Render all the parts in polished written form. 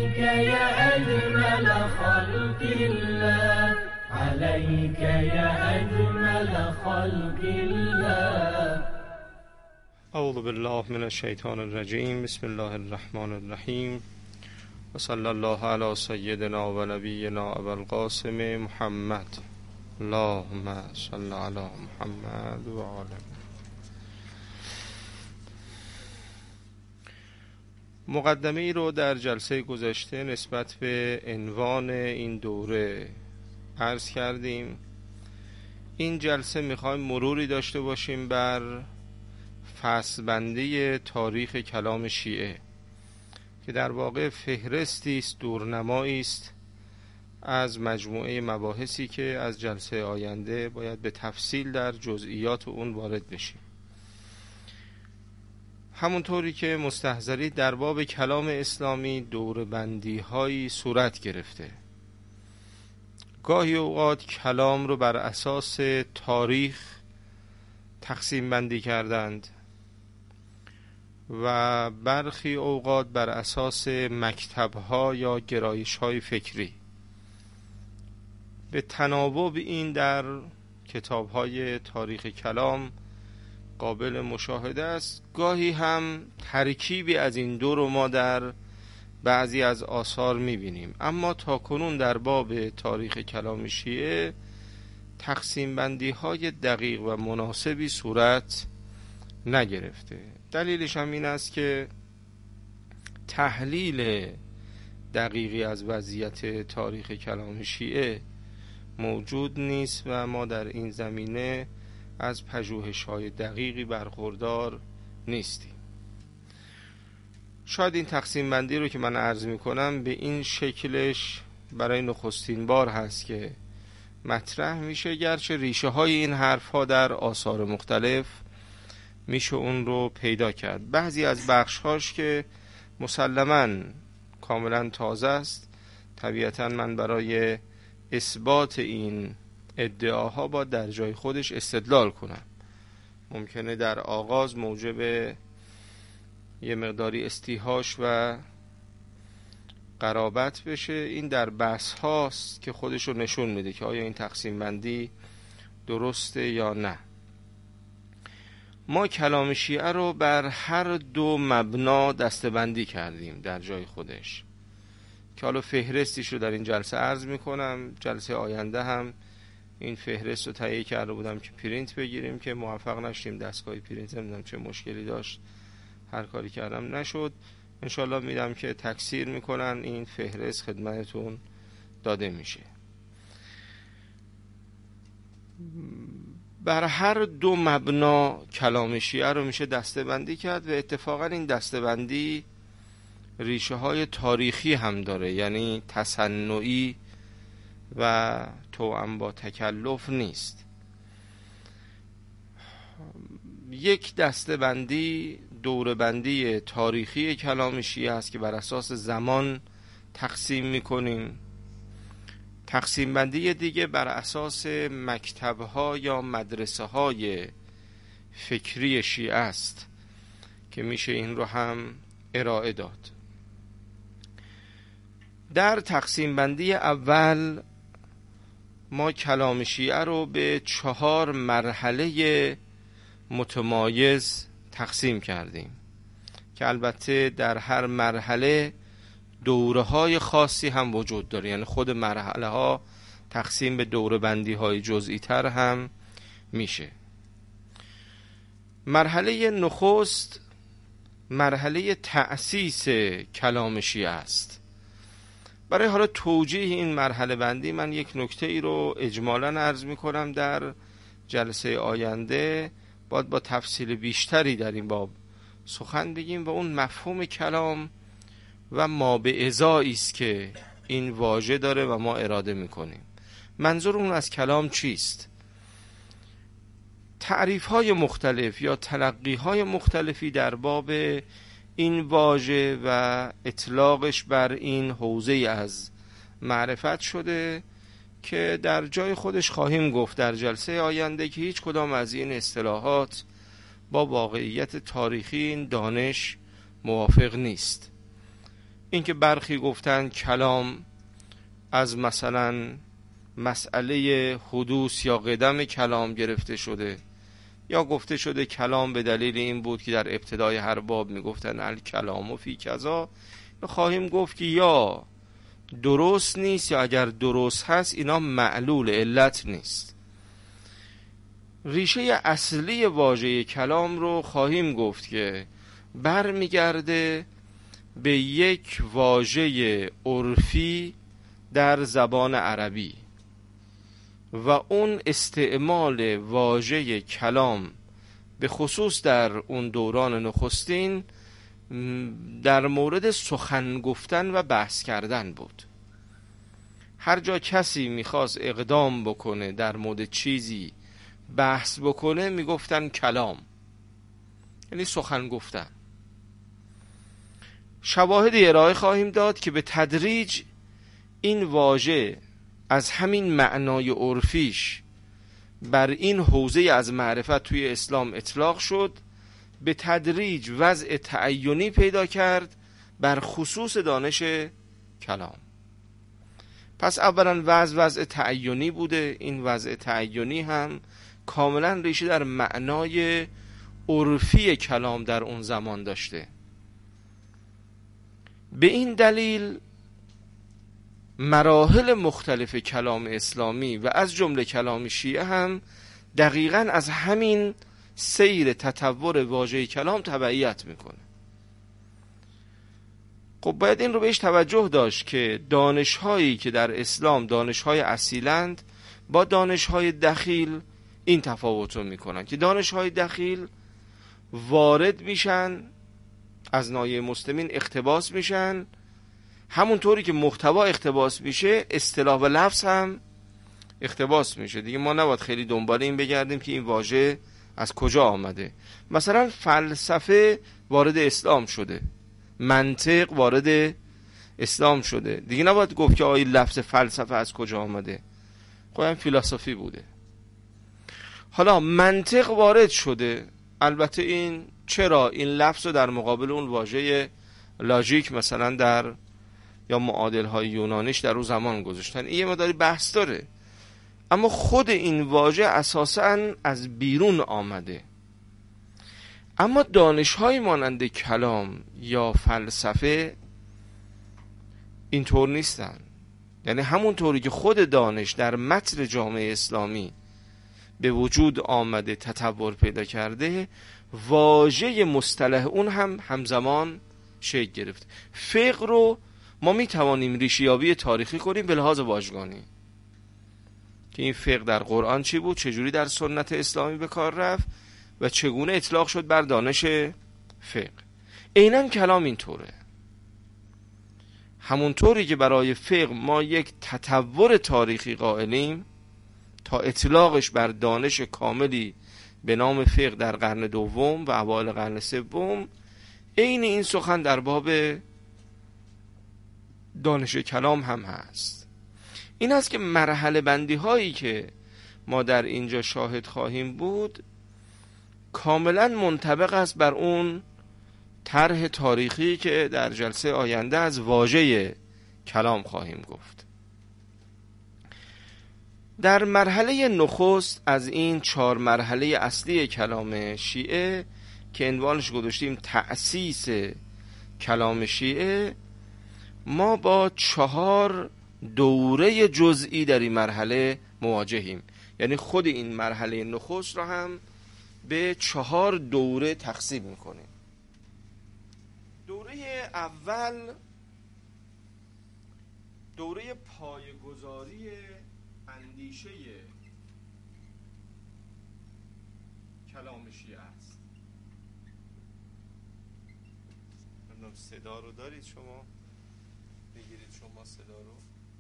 يا أجمل خلق الله، عليك يا أجمل خلق الله. اعوذ بالله من الشیطان الرجیم. بسم الله الرحمن الرحیم و صلی الله علی سیدنا و نبینا ابو القاسم محمد. اللهم صل علی محمد و آله. مقدمه ای رو در جلسه گذشته نسبت به عنوان این دوره عرض کردیم. این جلسه میخوایم مروری داشته باشیم بر فصل‌بندی تاریخ کلام شیعه که در واقع فهرستی است، دورنمایی است از مجموعه مباحثی که از جلسه آینده باید به تفصیل در جزئیات اون وارد بشیم. همونطوری که مستحضری در باب کلام اسلامی دوربندی هایی صورت گرفته. گاهی اوقات کلام رو بر اساس تاریخ تقسیم بندی کردند و برخی اوقات بر اساس مکتب‌ها یا گرایش‌های فکری. به تناوب این در کتاب‌های تاریخ کلام قابل مشاهده است. گاهی هم ترکیبی از این دو رو ما در بعضی از آثار می‌بینیم، اما تاکنون در باب تاریخ کلام شیعه تقسیم بندی های دقیق و مناسبی صورت نگرفته. دلیلش هم این است که تحلیل دقیقی از وضعیت تاریخ کلام شیعه موجود نیست و ما در این زمینه از پژوهش های دقیقی برخوردار نیستیم. شاید این تقسیم بندی رو که من عرض می کنم به این شکلش برای نخستین بار هست که مطرح میشه، گرچه ریشه های این حرف ها در آثار مختلف میشه اون رو پیدا کرد. بعضی از بخش هاش که مسلماً کاملا تازه است، طبیعتاً من برای اثبات این ادعاها با در جای خودش استدلال کنم. ممکنه در آغاز موجب یه مقداری استیحاش و قرابت بشه. این در بحث هاست که خودش رو نشون میده که آیا این تقسیم بندی درسته یا نه. ما کلام شیعه رو بر هر دو مبنا دسته‌بندی کردیم در جای خودش که حالا فهرستیش رو در این جلسه عرض میکنم. جلسه آینده هم این فهرست رو تهیه کرده بودم که پرینت بگیریم که موفق نشدیم. دستگاه پرینت نمیدونم چه مشکلی داشت، هر کاری کردم نشد. انشالله میدم که تکثیر میکنن این فهرست خدمتتون داده میشه. بر هر دو مبنا کلام شیعه رو میشه دسته بندی کرد و اتفاقا این دسته بندی ریشه های تاریخی هم داره، یعنی تصنعی و توأم با تکلف نیست. یک دسته بندی دوره بندی تاریخی کلام شیعه است که بر اساس زمان تقسیم میکنیم. تقسیم بندی دیگه بر اساس مکتب‌ها یا مدرسه‌های فکری شیعه است که میشه این رو هم ارائه داد. در تقسیم بندی اول ما کلام شیعه رو به 4 مرحله متمایز تقسیم کردیم که البته در هر مرحله دوره های خاصی هم وجود داره، یعنی خود مرحله ها تقسیم به دوره بندی های جزئی تر هم میشه. مرحله نخست مرحله تأسیس کلام شیعه است. برای حالا توجیه این مرحله بندی من یک نکته ای رو اجمالاً عرض میکنم. در جلسه آینده باید با تفصیل بیشتری در این باب سخن بگیم و اون مفهوم کلام و ما به ازایی است که این واژه داره و ما اراده میکنیم. منظور اون از کلام چیست؟ تعریف های مختلف یا تلقی های مختلفی در باب این واژه و اطلاقش بر این حوزه از معرفت شده که در جای خودش خواهیم گفت در جلسه آینده که هیچ کدام از این اصطلاحات با واقعیت تاریخی این دانش موافق نیست اینکه برخی گفتن کلام از مثلا مسئله حدوث یا قدم کلام گرفته شده، یا گفته شده کلام به دلیل این بود که در ابتدای هر باب میگفتن الکلام و فی کذا. خواهیم گفت که یا درست نیست، یا اگر درست هست اینا معلول، علت نیست. ریشه اصلی واژه کلام رو خواهیم گفت که برمیگرده به یک واژه عرفی در زبان عربی و اون استعمال واژه کلام به خصوص در اون دوران نخستین در مورد سخن گفتن و بحث کردن بود. هر جا کسی میخواست اقدام بکنه در مورد چیزی بحث بکنه میگفتن کلام، یعنی سخن گفتن. شواهدی ارائه خواهیم داد که به تدریج این واژه از همین معنای عرفیش بر این حوزه از معرفت توی اسلام اطلاق شد، به تدریج وضع تعینی پیدا کرد بر خصوص دانش کلام. پس اولا وضع تعینی بوده، این وضع تعینی هم کاملا ریشه در معنای عرفی کلام در اون زمان داشته. به این دلیل مراحل مختلف کلام اسلامی و از جمله کلام شیعه هم دقیقاً از همین سیر تطور واژه کلام تبعیت میکنه. خب باید این رو بهش توجه داشت که دانش‌هایی که در اسلام دانش‌های اصیلند با دانش‌های دخیل این تفاوت رو میکنن که دانش‌های دخیل وارد میشن، از ناحیه مسلمین اقتباس میشن، همونطوری که محتوا اقتباس میشه اصطلاح و لفظ هم اقتباس میشه. دیگه ما نباید خیلی دنبال این بگردیم که این واژه از کجا آمده. مثلا فلسفه وارد اسلام شده، منطق وارد اسلام شده، دیگه نباید گفت که آیا لفظ فلسفه از کجا آمده، خواهیم فیلسوفی بوده. حالا منطق وارد شده، البته این چرا این لفظ رو در مقابل اون واژه لاژیک مثلا در یا معادل های یونانیش در اون زمان گذاشتن، این یه مقداری بحث داره، اما خود این واژه اساساً از بیرون آمده. اما دانش های مانند کلام یا فلسفه اینطور نیستن. یعنی همونطوری که خود دانش در متن جامعه اسلامی به وجود آمده، تطور پیدا کرده، واژه مصطلح اون هم همزمان شکل گرفت. فقه رو ما می توانیم ریشه‌یابی تاریخی کنیم به لحاظ واژگانی، که این فقه در قرآن چی بود، چجوری در سنت اسلامی به کار رفت و چگونه اطلاق شد بر دانش فقه. عیناً کلام اینطوره. همونطوری که برای فقه ما یک تطور تاریخی قائلیم تا اطلاقش بر دانش کاملی به نام فقه در قرن دوم و اوایل قرن سوم، عین این سخن در باب دانش کلام هم هست. این است که مرحله بندی هایی که ما در اینجا شاهد خواهیم بود کاملا منطبق است بر اون طرح تاریخی که در جلسه آینده از واژه کلام خواهیم گفت. در مرحله نخست از این 4 مرحله اصلی کلام شیعه که عنوانش گذاشتیم تأسیس کلام شیعه، ما با 4 دوره جزئی در این مرحله مواجهیم. یعنی خود این مرحله نخست را هم به 4 دوره تقسیم میکنیم. دوره اول دوره پایه‌گذاری اندیشه کلام شیعه است. ممنون. صدا رو دارید شما؟ بگیرید شما صدا رو.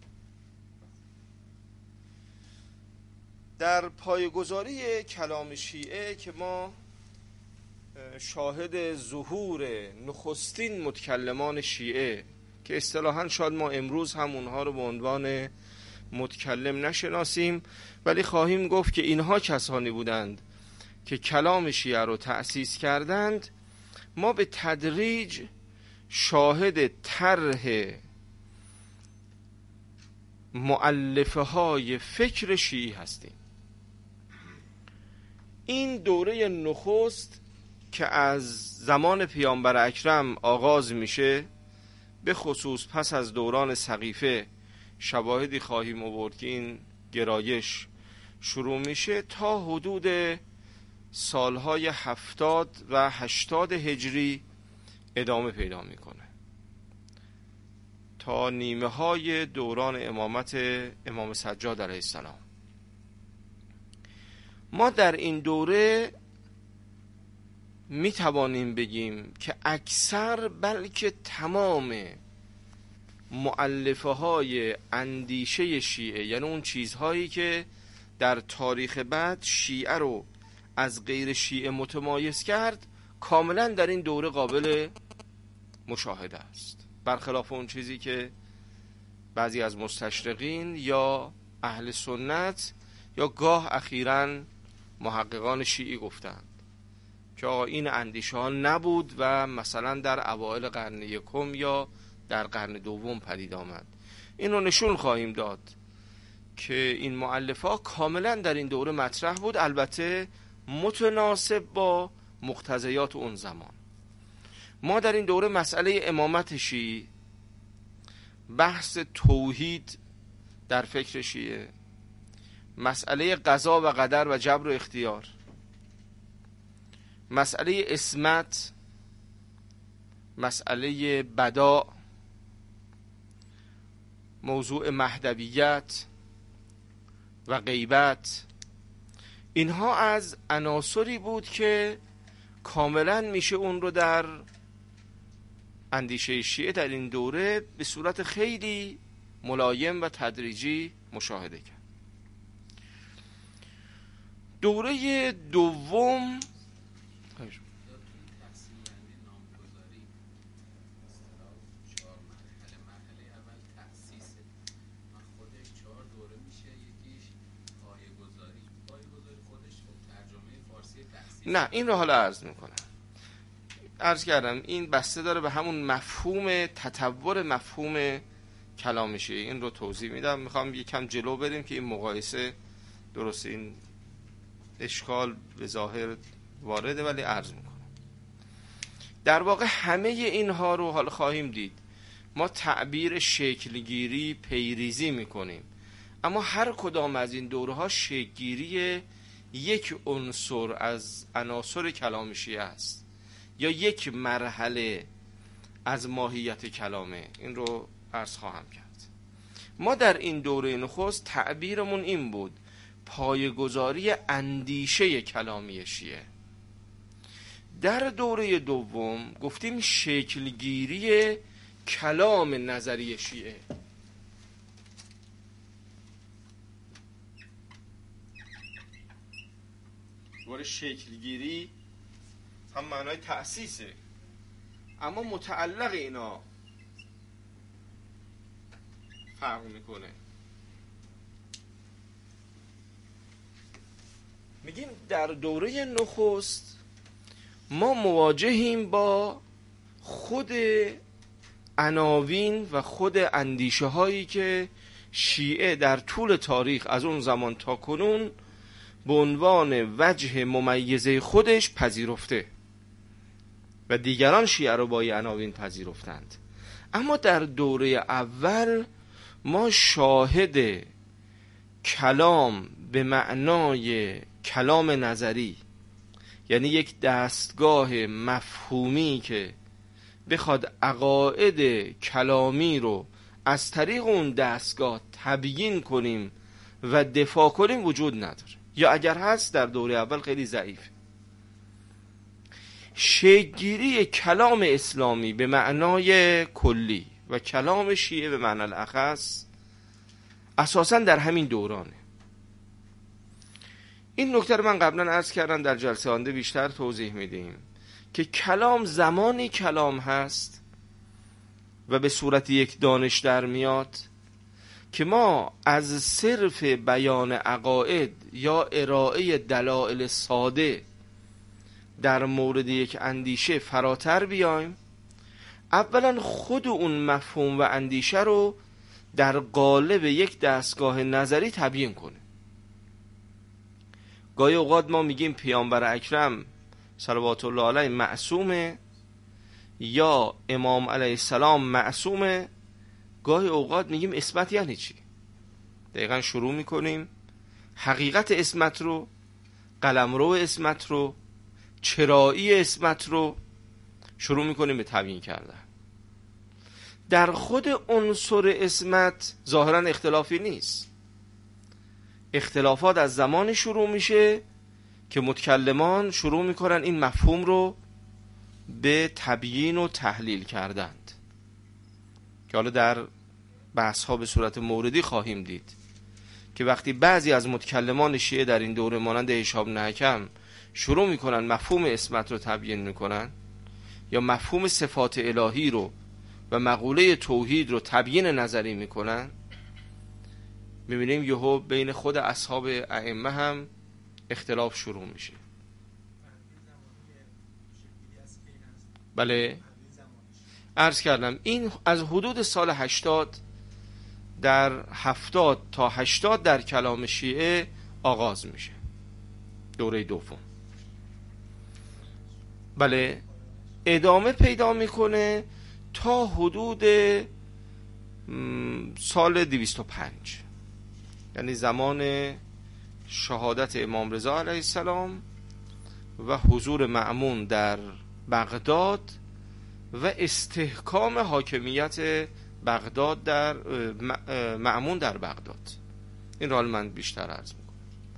در پایه‌گذاری کلام شیعه که ما شاهد ظهور نخستین متکلمان شیعه که اصطلاحاً شاید ما امروز هم اونها رو به عنوان متکلم نشناسیم، ولی خواهیم گفت که اینها کسانی بودند که کلام شیعه رو تأسیس کردند، ما به تدریج شاهد طرح مؤلفه های فکر شیعی هستیم. این دوره نخست که از زمان پیامبر اکرم آغاز میشه، به خصوص پس از دوران سقیفه شواهدی خواهیم آورد که این گرایش شروع میشه تا حدود سالهای 70 و 80 هجری ادامه پیدا میکنه تا نیمه های دوران امامت امام سجاد علیه السلام. ما در این دوره می توانیم بگیم که اکثر بلکه تمام مؤلفه های اندیشه شیعه، یعنی اون چیزهایی که در تاریخ بعد شیعه رو از غیر شیعه متمایز کرد، کاملا در این دوره قابل مشاهده است، برخلاف اون چیزی که بعضی از مستشرقین یا اهل سنت یا گاه اخیراً محققان شیعی گفتند که این اندیشه ها نبود و مثلا در اوایل قرن یکم یا در قرن دوم پدید آمد. این رو نشون خواهیم داد که این مؤلفه ها کاملا در این دوره مطرح بود، البته متناسب با مقتضیات اون زمان. ما در این دوره مسئله امامت شیعی، بحث توحید در فکر شیعه، مسئله قضا و قدر و جبر و اختیار، مسئله عصمت، مسئله بدا، موضوع مهدویت و غیبت، اینها از عناصری بود که کاملا میشه اون رو در اندیشه شیعه در این دوره به صورت خیلی ملایم و تدریجی مشاهده کرد. دوره دوم نه، این رو حالا عرض میکنم. عرض کردم این بسته داره به همون مفهوم تطور مفهوم کلام شیعه. این رو توضیح میدم، میخوام یکم جلو بریم که این مقایسه درست این اشکال به ظاهر وارده، ولی عرض میکنم. در واقع همه اینها رو حالا خواهیم دید. ما تعبیر شکلگیری پیریزی میکنیم، اما هر کدام از این دوره‌ها شکلگیری یک عنصر از عناصر کلام شیعه است یا یک مرحله از ماهیت کلامه. این رو عرض خواهم کرد. ما در این دوره نخست تعبیرمون این بود: پایه‌گذاری اندیشه کلامی شیعه. در دوره دوم گفتیم شکلگیری کلام نظری شیعه. دوره شکلگیری هم معنای تأسیسه، اما متعلق اینا فرق میکنه. میگیم در دوره نخست ما مواجهیم با خود عناوین و خود اندیشه هایی که شیعه در طول تاریخ از اون زمان تا کنون به عنوان وجه ممیزه خودش پذیرفته و دیگران شیعه رو با این عناوین پذیرفتند. اما در دوره اول ما شاهد کلام به معنای کلام نظری، یعنی یک دستگاه مفهومی که بخواد عقاید کلامی رو از طریق اون دستگاه تبیین کنیم و دفاع کنیم وجود نداره، یا اگر هست در دوره اول خیلی ضعیف. شکل‌گیری کلام اسلامی به معنای کلی و کلام شیعه به معنای الاخص اساساً در همین دورانه. این نکته رو من قبلا عرض کردم، در جلسه آینده بیشتر توضیح میدیم که کلام زمانی کلام هست و به صورت یک دانش در میاد که ما از صرف بیان عقاید یا ارائه دلایل ساده در مورد یک اندیشه فراتر بیایم، اولا خود اون مفهوم و اندیشه رو در قالب یک دستگاه نظری تبیین کنه. گاهی اوقات ما میگیم پیامبر اکرم صلوات الله علیه معصومه یا امام علیه السلام معصومه، گاهی اوقات میگیم عصمت یعنی چی. دقیقا شروع میکنیم حقیقت عصمت رو، قلمرو عصمت رو، چرایی عصمت رو شروع میکنیم به تبیین کردن. در خود عنصر عصمت ظاهرا اختلافی نیست. اختلافات از زمانی شروع میشه که متکلمان شروع میکنن این مفهوم رو به تبیین و تحلیل کردند، که حالا در بحث ها به صورت موردی خواهیم دید که وقتی بعضی از متکلمان شیعه در این دوره مانند هشام بن حکم شروع میکنن مفهوم عصمت رو تبیین میکنن یا مفهوم صفات الهی رو و مقوله توحید رو تبیین نظری میکنن، میبینیم یهو بین خود اصحاب ائمه هم اختلاف شروع میشه. بله عرض کردم این از حدود سال 80 در 70 تا 80 در کلام شیعه آغاز میشه، دوره دوم. بله ادامه پیدا میکنه تا حدود سال 205، یعنی زمان شهادت امام رضا علیه السلام و حضور مأمون در بغداد و استحکام حاکمیت بغداد در مأمون در بغداد. این را من بیشتر عرض میکنم.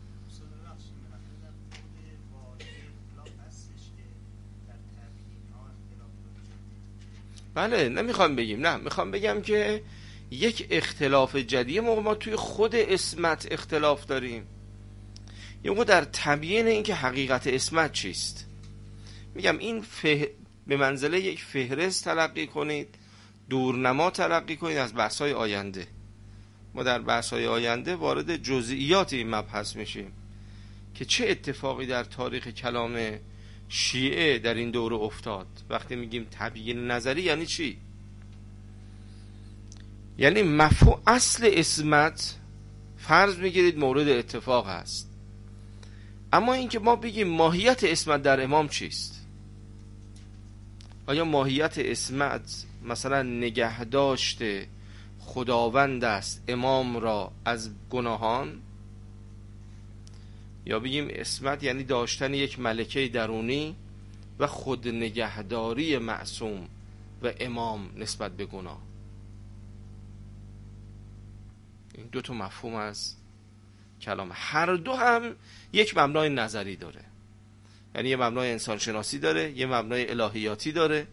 بله نمیخوام بگیم، نه میخوام بگم که یک اختلاف جدی موقع ما توی خود عصمت اختلاف داریم، یه موقع در تبیین این که حقیقت عصمت چیست. میگم این به منزله یک فهرست تلقی کنید، دورنما تلقی کنید از بحث‌های آینده. ما در بحث‌های آینده وارد جزئیات این مبحث میشیم که چه اتفاقی در تاریخ کلام شیعه در این دوره افتاد. وقتی میگیم تبیین نظری یعنی چی؟ یعنی مفهوم اصل عصمت فرض میگیرید مورد اتفاق هست، اما اینکه ما بگیم ماهیت عصمت در امام چیست؟ آیا ماهیت عصمت مثلا نگهداشت خداوند است امام را از گناهان، یا بگیم عصمت یعنی داشتن یک ملکه درونی و خود نگهداری معصوم و امام نسبت به گناه؟ این دو تا مفهوم از کلام، هر دو هم یک مبنای نظری داره، یعنی یه مبنای انسانشناسی داره، یه مبنای الهیاتی داره.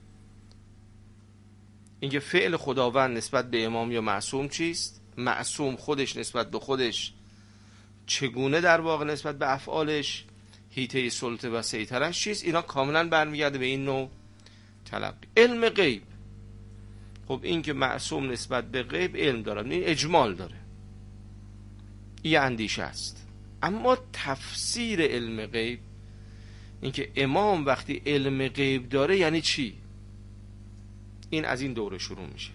اینکه فعل خداوند نسبت به امام یا معصوم چیست، معصوم خودش نسبت به خودش چگونه در واقع نسبت به افعالش حیطه سلطه و سیطرش چیست، اینا کاملا برمیگرده به این نوع تلقی. علم غیب، خب این که معصوم نسبت به غیب علم داره، این اجمال داره، این اندیشه است. اما تفسیر علم غیب، اینکه امام وقتی علم غیب داره یعنی چی، این از این دوره شروع میشه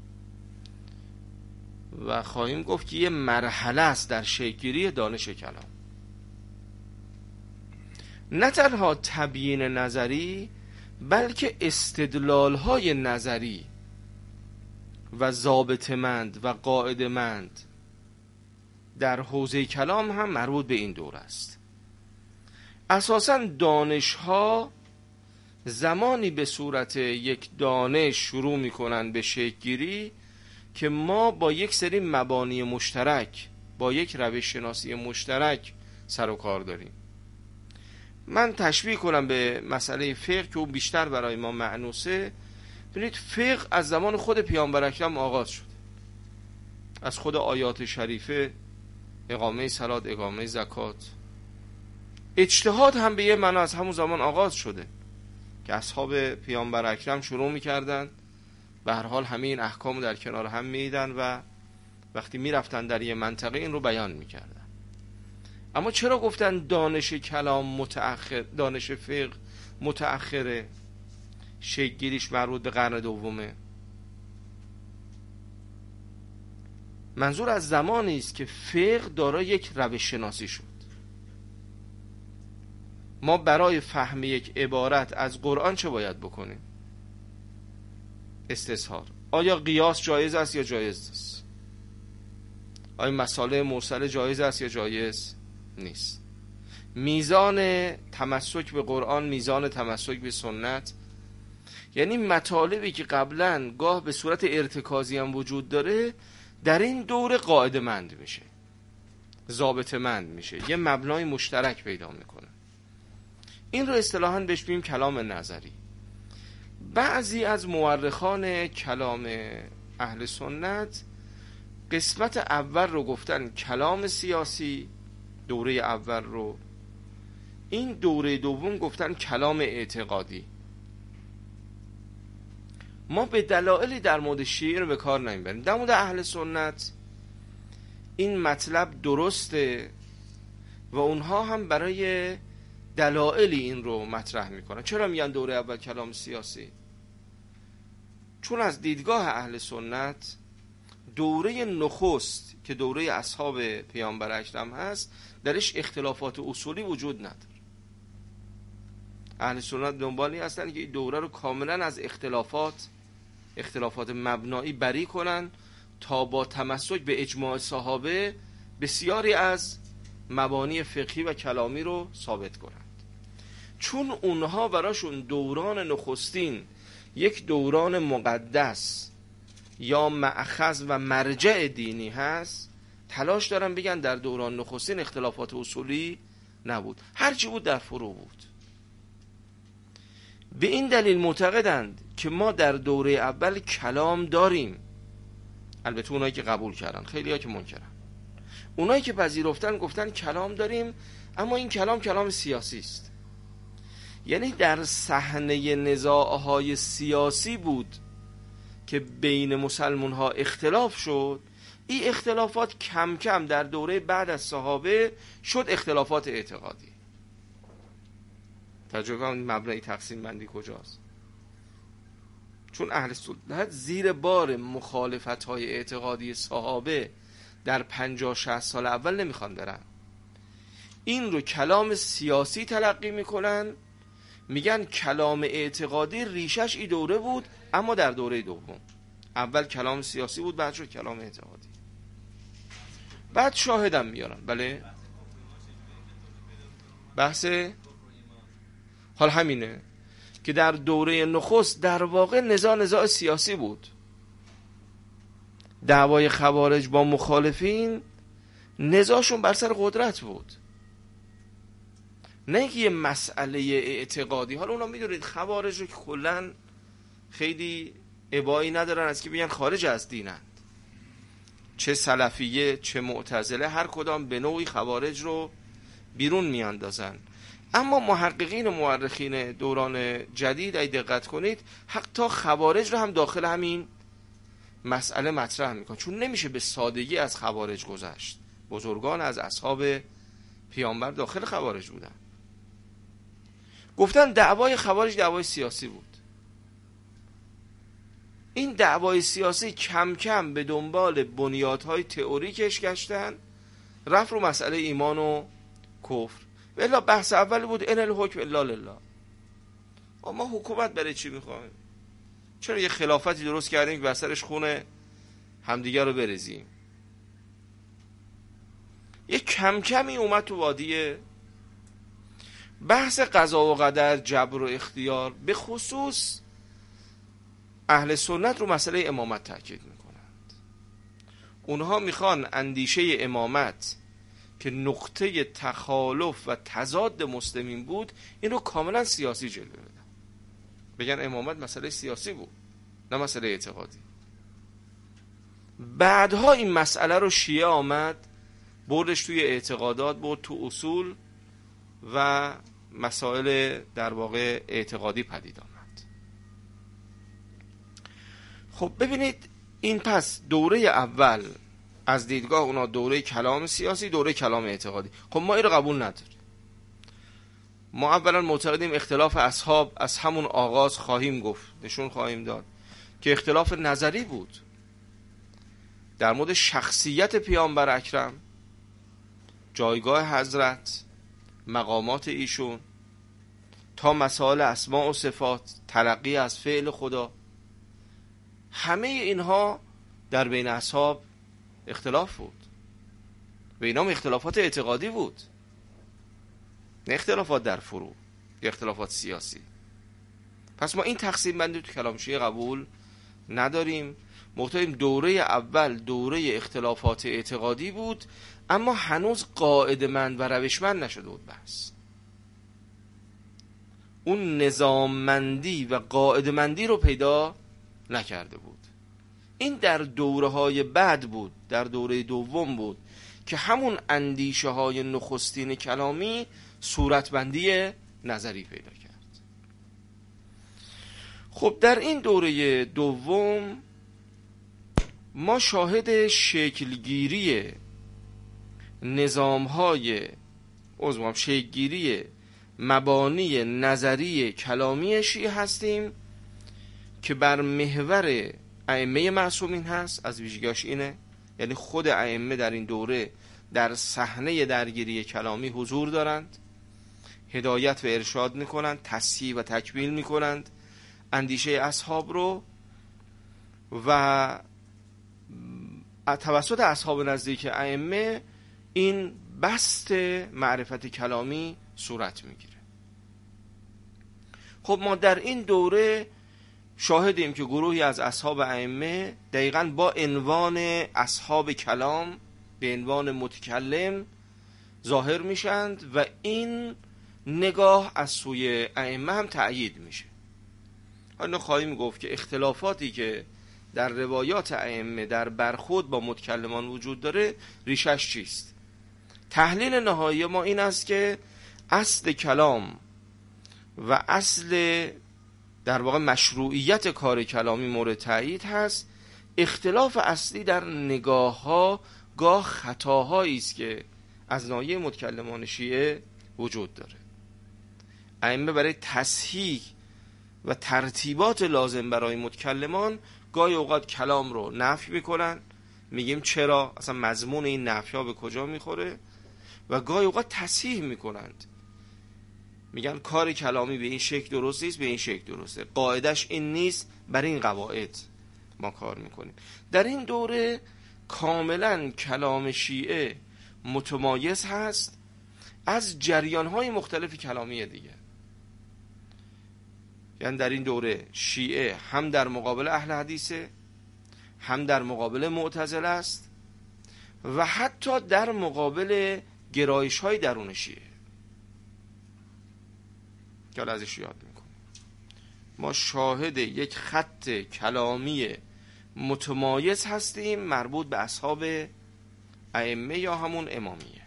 و خواهیم گفت که یه مرحله است در شکل‌گیری دانش کلام. نه تنها تبیین نظری بلکه استدلال‌های نظری و ضابطه‌مند و قاعده‌مند در حوزه کلام هم مربوط به این دوره است. اساساً دانش‌ها زمانی به صورت یک دانش شروع می‌کنن به شکل‌گیری که ما با یک سری مبانی مشترک، با یک روش شناسی مشترک سر و کار داریم. من تشبیه کنم به مسئله فقه که اون بیشتر برای ما معنوسه. ببینید فقه از زمان خود پیامبر اکرم آغاز شد، از خود آیات شریفه، اقامه صلات، اقامه زکات. اجتهاد هم به یه معنا از همون زمان آغاز شده که اصحاب پیامبر اکرم شروع می‌کردن، به هر حال همه این احکام در کنار هم می‌دیدن و وقتی می‌رفتن در یه منطقه این رو بیان می‌کردن. اما چرا گفتن دانش کلام متأخر، دانش فقه متأخره؟ شکل‌گیریش مربوط به قرن دومه. منظور از زمانی است که فقه دارای یک روش شناسی شد. ما برای فهم یک عبارت از قرآن چه باید بکنیم؟ استظهار. آیا قیاس جایز است یا جایز است؟ آیا مساله مرسله جایز است یا جایز نیست؟ میزان تمسک به قرآن، میزان تمسک به سنت، یعنی مطالبی که قبلا گاه به صورت ارتکازی هم وجود داره در این دوره قاعده مند میشه، ضابط مند میشه، یه مبنای مشترک پیدا میکنه. این رو اصطلاحاً بهش میگیم کلام نظری. بعضی از مورخان کلام اهل سنت قسمت اول رو گفتن کلام سیاسی، دوره اول رو، این دوره دوم گفتن کلام اعتقادی. ما به دلایلی در مورد شیعه رو به کار نمیبریم. در مورد اهل سنت این مطلب درسته و اونها هم برای دلایلی این رو مطرح میکنن. چرا میگن دوره اول کلام سیاسی؟ چون از دیدگاه اهل سنت دوره نخست که دوره اصحاب پیامبر اکرم هست درش اختلافات اصولی وجود نداره. اهل سنت دنبالی هستن که این دوره رو کاملا از اختلافات مبنایی بری کنن تا با تمسک به اجماع صحابه بسیاری از مبانی فقهی و کلامی رو ثابت کنند. چون اونها براشون دوران نخستین یک دوران مقدس یا مأخذ و مرجع دینی هست، تلاش دارن بگن در دوران نخستین اختلافات اصولی نبود، هرچی بود در فرو بود. به این دلیل معتقدند که ما در دوره اول کلام داریم. البته اونایی که قبول کردن، خیلی ها که منکرن. اونایی که پذیرفتن گفتن کلام داریم، اما این کلام سیاسی است. یعنی در صحنه نزاعهای سیاسی بود که بین مسلمان ها اختلاف شد. این اختلافات کم کم در دوره بعد از صحابه شد اختلافات اعتقادی. تجربه کنید مبنای تقسیم بندی کجاست؟ چون اهل سنت زیر بار مخالفت های اعتقادی صحابه در 50-60 سال اول نمیخوان برن. این رو کلام سیاسی تلقی میکنن، میگن کلام اعتقادی ریشش ای دوره بود، اما در دوره دوم. اول کلام سیاسی بود، بعد شد کلام اعتقادی. بعد شاهدم میارن. بله بحث حال همینه که در دوره نخست در واقع نزاع سیاسی بود. دعوای خوارج با مخالفین نزاعشون بر سر قدرت بود، نه که یه مسئله اعتقادی. حالا اونا میدونید خوارج رو که کلن خیلی ابایی ندارن از که بگن خارج از دینند، چه سلفیه چه معتزله، هر کدام به نوعی خوارج رو بیرون میاندازن. اما محققین و مورخین دوران جدید اگه دقت کنید حتی خوارج رو هم داخل همین مسئله مطرح میکن، چون نمیشه به سادگی از خوارج گذشت. بزرگان از اصحاب پیامبر داخل خوارج بودن. گفتن دعوای خوارج دعوای سیاسی بود. این دعوای سیاسی کم کم به دنبال بنیادهای تئوریکش گشتن، رفت رو مسئله ایمان و کفر. الا بحث اولی بود ان الحکم الا لله. ما حکومت برای چی میخوایم؟ چرا یه خلافتی درست کردیم که بر سرش خون همدیگر رو بریزیم؟ یه کم کمی اومد تو وادی بحث قضا و قدر، جبر و اختیار. به خصوص اهل سنت رو مسئله امامت تاکید میکنند. اونها میخوان اندیشه امامت که نقطه تخالف و تضاد مسلمین بود این رو کاملا سیاسی جلوه بدن، بگن امامت مسئله سیاسی بود نه مسئله اعتقادی. بعدها این مسئله رو شیعه آمد بردش توی اعتقادات، برد تو اصول و مسائل در واقع اعتقادی پدید آمد. خب ببینید این پس دوره اول از دیدگاه اونا دوره کلام سیاسی، دوره کلام اعتقادی. خب ما این رو قبول نداریم. ما اولا معتقدیم اختلاف اصحاب از همون آغاز خواهیم گفت، نشون خواهیم داد که اختلاف نظری بود در مورد شخصیت پیامبر اکرم، جایگاه حضرت، مقامات ایشون، تا مسائل اسماء و صفات، تلقی از فعل خدا. همه اینها در بین اصحاب اختلاف بود و اینا هم اختلافات اعتقادی بود، نه اختلافات در فروع یا اختلافات سیاسی. پس ما این تقسیم بندی تو کلام شیعه قبول نداریم. معتقدیم دوره اول دوره اختلافات اعتقادی بود، اما هنوز قاعده‌مند و روشمند نشده بود بحث. اون نظاممندی و قاعده‌مندی رو پیدا نکرده بود. این در دوره‌های بعد بود، در دوره دوم بود که همون اندیشه‌های نخستین کلامی صورتبندی نظری پیدا کرد. خب در این دوره دوم ما شاهد شکلگیری نظام‌های شکلگیری مبانی نظری کلامی شیعه هستیم که بر محور ائمه معصومین هست. از ویژگی‌هاش اینه، یعنی خود ائمه در این دوره در صحنه درگیری کلامی حضور دارند، هدایت و ارشاد میکنند، تصحیح و تکمیل میکنند اندیشه اصحاب رو و توسط اصحاب نزدیک ائمه این بسط معرفت کلامی صورت میگیره. خب ما در این دوره شاهدیم که گروهی از اصحاب ائمه دقیقاً با عنوان اصحاب کلام به عنوان متکلم ظاهر میشند و این نگاه از سوی ائمه هم تأیید میشه. حالا خواهیم گفت که اختلافاتی که در روایات ائمه در برخورد با متکلمان وجود داره ریشش چیست؟ تحلیل نهایی ما این است که اصل کلام و اصل در واقع مشروعیت کار کلامی مورد تأیید هست. اختلاف اصلی در نگاه‌ها گاه خطاهایی است که از ناحیه متکلمان شیعه وجود داره. ائمه برای تصحیح و ترتیبات لازم برای متکلمان گاهی اوقات کلام رو نفی میکنن، میگیم چرا، اصلا مضمون این نفی ها به کجا میخوره، و گاهی اوقات تصحیح میکنند، میگن کار کلامی به این شکل درست نیست، به این شکل درسته، قاعدش این نیست، برای این قواعد ما کار میکنیم. در این دوره کاملا کلام شیعه متمایز هست از جریان‌های مختلف کلامی دیگه. یعنی در این دوره شیعه هم در مقابل اهل حدیثه، هم در مقابل معتزله است و حتی در مقابل گرایش‌های درون شیعه که حالا ازش یاد میکنیم. ما شاهد یک خط کلامی متمایز هستیم مربوط به اصحاب ائمه یا همون امامیه.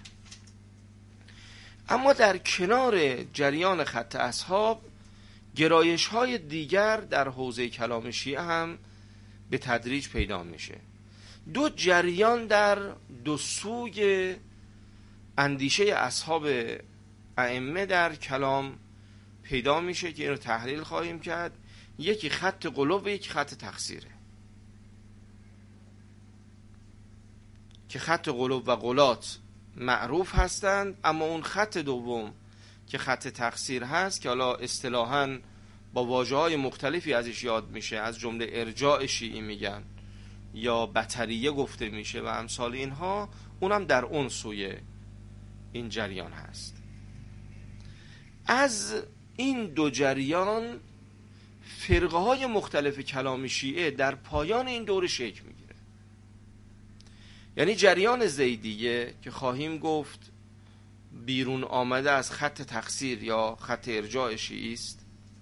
اما در کنار جریان خط اصحاب گرایش های دیگر در حوزه کلام شیعه هم به تدریج پیدا میشه. دو جریان در دو سوی اندیشه اصحاب ائمه در کلام پیدا میشه که اینو تحلیل خواهیم کرد. یکی خط قلوب و یکی خط تقصیره، که خط قلوب و قلات معروف هستند، اما اون خط دوم که خط تقصیر هست که حالا اصطلاحاً با واژه‌های مختلفی ازش یاد میشه، از جمله ارجاء شیعی میگن یا بطریه گفته میشه و امثال اینها، اونم در اون سوی این جریان هست. از این دو جریان فرقه های مختلف کلام شیعه در پایان این دوره شکل میگیره. یعنی جریان زیدیه که خواهیم گفت بیرون آمده از خط تقصیر یا خط ارجاء شیعی است،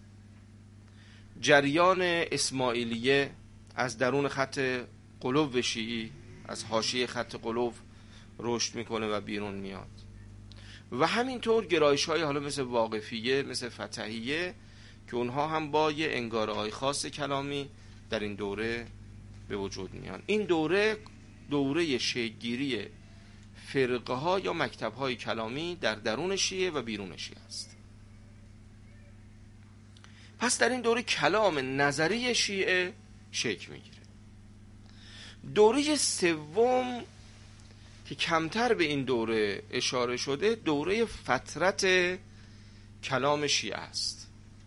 جریان اسماعیلیه از درون خط قلوب شیعی، از حاشیه خط قلوب رشد میکنه و بیرون میاد، و همینطور گرایش های حالا مثل واقفیه، مثل فتحیه که اونها هم با یه انگاره های خاص کلامی در این دوره به وجود میان. این دوره شکل‌گیری فرقه ها یا مکتب های کلامی در درون شیعه و بیرون شیعه است. پس در این دوره کلام نظری شیعه شکل میگیره. دوره سوم که کمتر به این دوره اشاره شده، دوره فترت کلام شیعه است.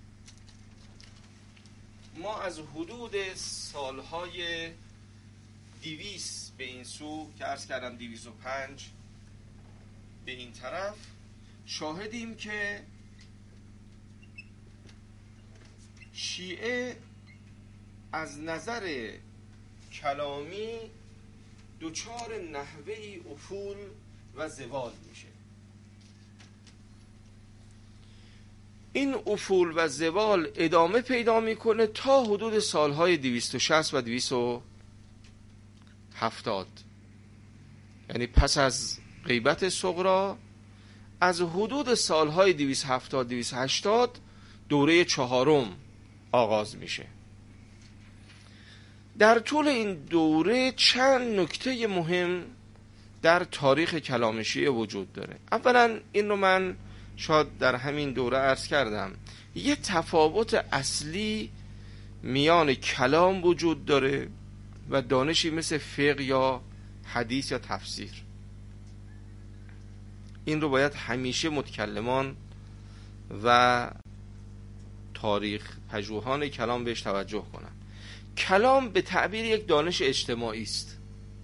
ما از حدود سالهای 200 به این سو که عرض کردم 205 به این طرف شاهدیم که شیعه از نظر کلامی دچار نحوهی افول و زوال میشه. این افول و زوال ادامه پیدا میکنه تا حدود سالهای 260 و 270. یعنی پس از غیبت صغرا از حدود سالهای 270 280 دوره چهارم آغاز میشه. در طول این دوره چند نکته مهم در تاریخ کلام شیعه وجود داره. اولا این رو من شاید در همین دوره عرض کردم، یه تفاوت اصلی میان کلام وجود داره و دانشی مثل فقه یا حدیث یا تفسیر. این رو باید همیشه متکلمان و تاریخ پژوهان کلام بهش توجه کنن. کلام به تعبیر یک دانش اجتماعی است،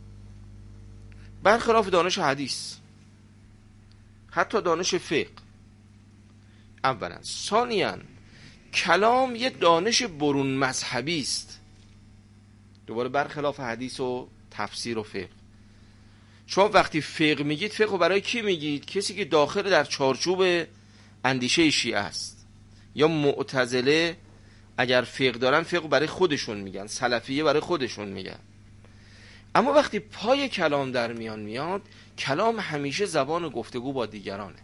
برخلاف دانش حدیث، حتی دانش فقه. اولا. ثانیاً کلام یه دانش برون مذهبی است، دوباره برخلاف حدیث و تفسیر و فقه. شما وقتی فقه میگید، فقه رو برای کی میگید؟ کسی که داخل در چارچوب اندیشه شیعه است. یا معتزله اگر فقه دارن، فقه برای خودشون میگن، سلفیه برای خودشون میگن. اما وقتی پای کلام در میان میاد، کلام همیشه زبان گفتگو با دیگرانه.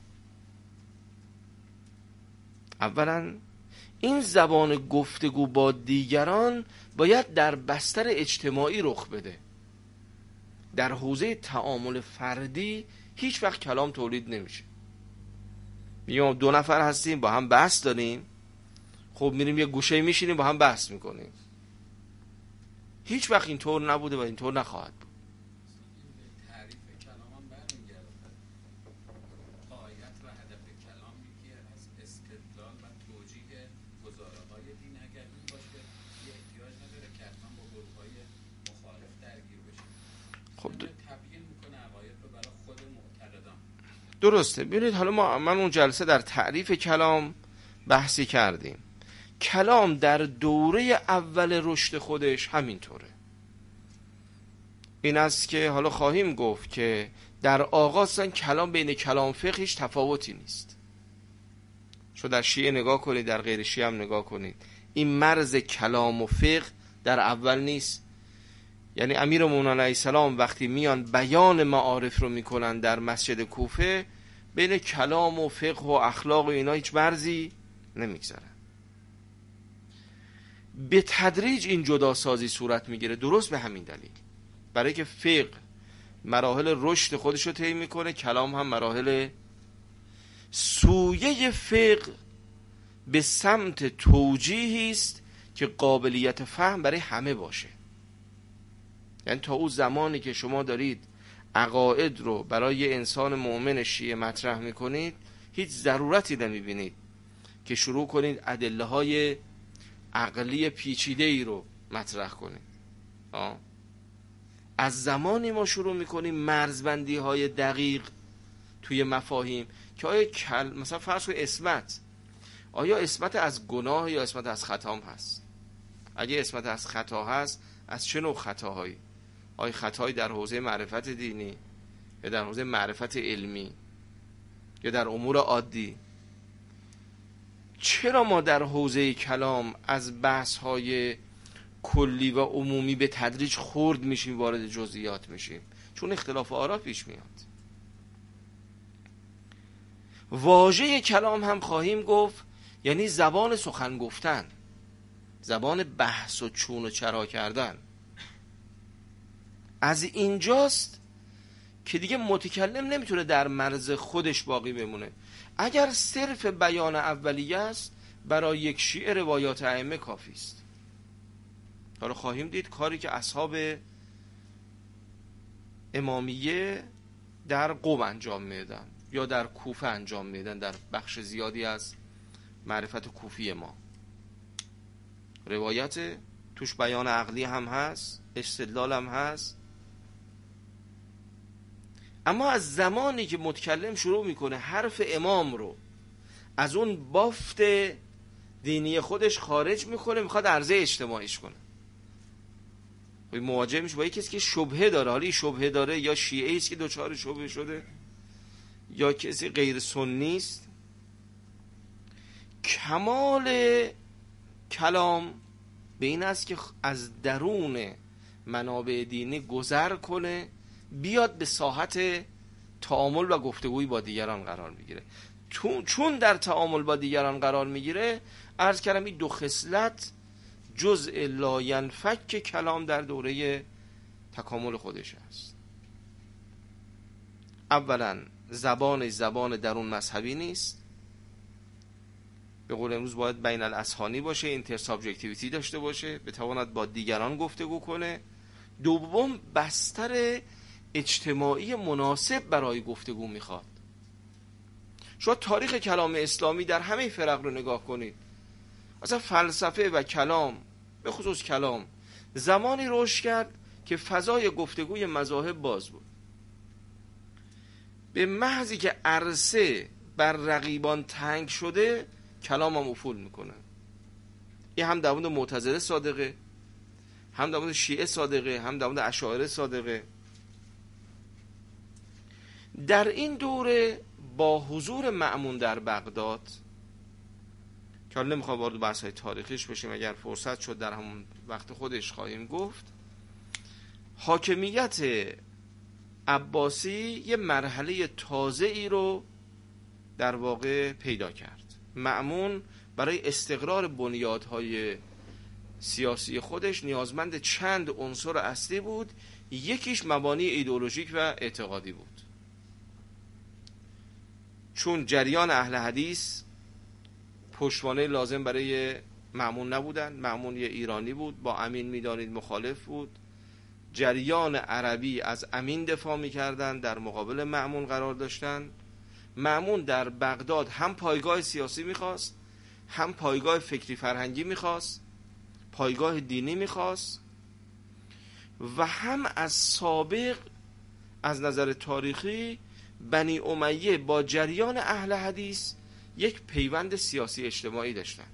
اولا این زبان گفتگو با دیگران باید در بستر اجتماعی رخ بده. در حوزه تعامل فردی هیچ وقت کلام تولید نمیشه. میگم 2 نفر هستیم با هم بحث داریم، خب میریم یه گوشه میشینیم با هم بحث میکنیم. هیچ وقت اینطور نبوده و اینطور نخواهد بود. تعریف کلام هم برمیگرده. غایت و هدف کلام یکی از استدلال و توجیه گزاره‌های دین. اگر این باشه یه احتیاج نداره که حتما با گروه‌های مخالف درگیر بشه. خب تبیین میکنه عقاید رو برای خود معتقدان. درسته. ببینید حالا من اون جلسه در تعریف کلام بحثی کردیم. کلام در دوره اول رشد خودش همینطوره. این است که حالا خواهیم گفت که در آغاز کلام بین کلام فقه هیچ تفاوتی نیست. شو در شیعه نگاه کنید، در غیر شیعه هم نگاه کنید، این مرز کلام و فقه در اول نیست. یعنی امیرالمومنین علیه السلام وقتی میان بیان معارف رو میکنن در مسجد کوفه، بین کلام و فقه و اخلاق و اینا هیچ مرزی نمیگذارن. به تدریج این جداسازی صورت میگیره. درست به همین دلیل، برای که فقه مراحل رشد خودش رو طی میکنه، کلام هم مراحل. سویه فقه به سمت توجیهی است که قابلیت فهم برای همه باشه. یعنی تا اون زمانی که شما دارید عقاید رو برای انسان مؤمن شیعه مطرح میکنید، هیچ ضرورتی نمیبینید که شروع کنید ادله های عقلی پیچیده ای رو مطرح کنید. از زمانی ما شروع میکنیم مرزبندی های دقیق توی مفاهیم که آیا مثلا فرض کنید اسمت، آیا اسمت از گناه یا اسمت از خطا هست؟ اگه اسمت از خطا هست، از چه نوع خطاهایی؟ آیا خطایی در حوزه معرفت دینی یا در حوزه معرفت علمی یا در امور عادی؟ چرا ما در حوزه کلام از بحث‌های کلی و عمومی به تدریج خرد میشیم، وارد جزئیات میشیم؟ چون اختلاف آرا پیش میاد. واژه کلام هم خواهیم گفت یعنی زبان سخن گفتن، زبان بحث و چون و چرا کردن. از اینجاست که دیگه متکلم نمیتونه در مرز خودش باقی بمونه. اگر صرف بیان اولیه است، برای یک شیعه روایات ائمه کافی است. حالا خواهیم دید کاری که اصحاب امامیه در قم انجام میدن یا در کوفه انجام میدن، در بخش زیادی از معرفت کوفی ما روایت توش بیان عقلی هم هست، استدلال هم هست. اما از زمانی که متکلم شروع میکنه حرف امام رو از اون بافت دینی خودش خارج میکنه، میخواد عرضه اجتماعیش کنه، مواجه میشه با کسی که شبهه داره. حالا این شبهه داره یا شیعه است که دوچار شبهه شده یا کسی غیر سنی است. کمال کلام به این است که از درون منابع دینی گذر کنه، بیاد به ساحت تعامل و گفتگوی با دیگران قرار میگیره. چون در تعامل با دیگران قرار میگیره، عرض کردم این دو خصلت جزء لا ینفک کلام در دوره تکامل خودش است. اولا زبان درون مذهبی نیست، به قول امروز باید بین الاذهانی باشه، اینتر سابجکتیویتی داشته باشه، بتواند با دیگران گفتگو کنه. دوم بستر اجتماعی مناسب برای گفتگو میخواد. شما تاریخ کلام اسلامی در همه فرق رو نگاه کنید، مثلا فلسفه و کلام، به خصوص کلام، زمانی رشد کرد که فضای گفتگوی مذاهب باز بود. به محضی که عرصه بر رقیبان تنگ شده، کلام هم افول میکنه. این هم در مورد معتزله صادقه، هم در مورد شیعه صادقه، هم در مورد اشاعره صادقه. در این دوره با حضور مأمون در بغداد، که حالا نمیخوام وارد بحث‌های تاریخیش بشیم، اگر فرصت شد در همون وقت خودش خواهیم گفت، حاکمیت عباسی یه مرحله تازه‌ای رو در واقع پیدا کرد. مأمون برای استقرار بنیادهای سیاسی خودش نیازمند چند عنصر اصلی بود. یکیش مبانی ایدئولوژیک و اعتقادی بود. چون جریان اهل حدیث پشتوانه لازم برای مأمون نبودن، مأمون یه ایرانی بود، با امین میدانید مخالف بود. جریان عربی از امین دفاع میکردن، در مقابل مأمون قرار داشتن. مأمون در بغداد هم پایگاه سیاسی میخواست، هم پایگاه فکری فرهنگی میخواست، پایگاه دینی میخواست، و هم از سابق از نظر تاریخی بنی امیه با جریان اهل حدیث یک پیوند سیاسی اجتماعی داشتند.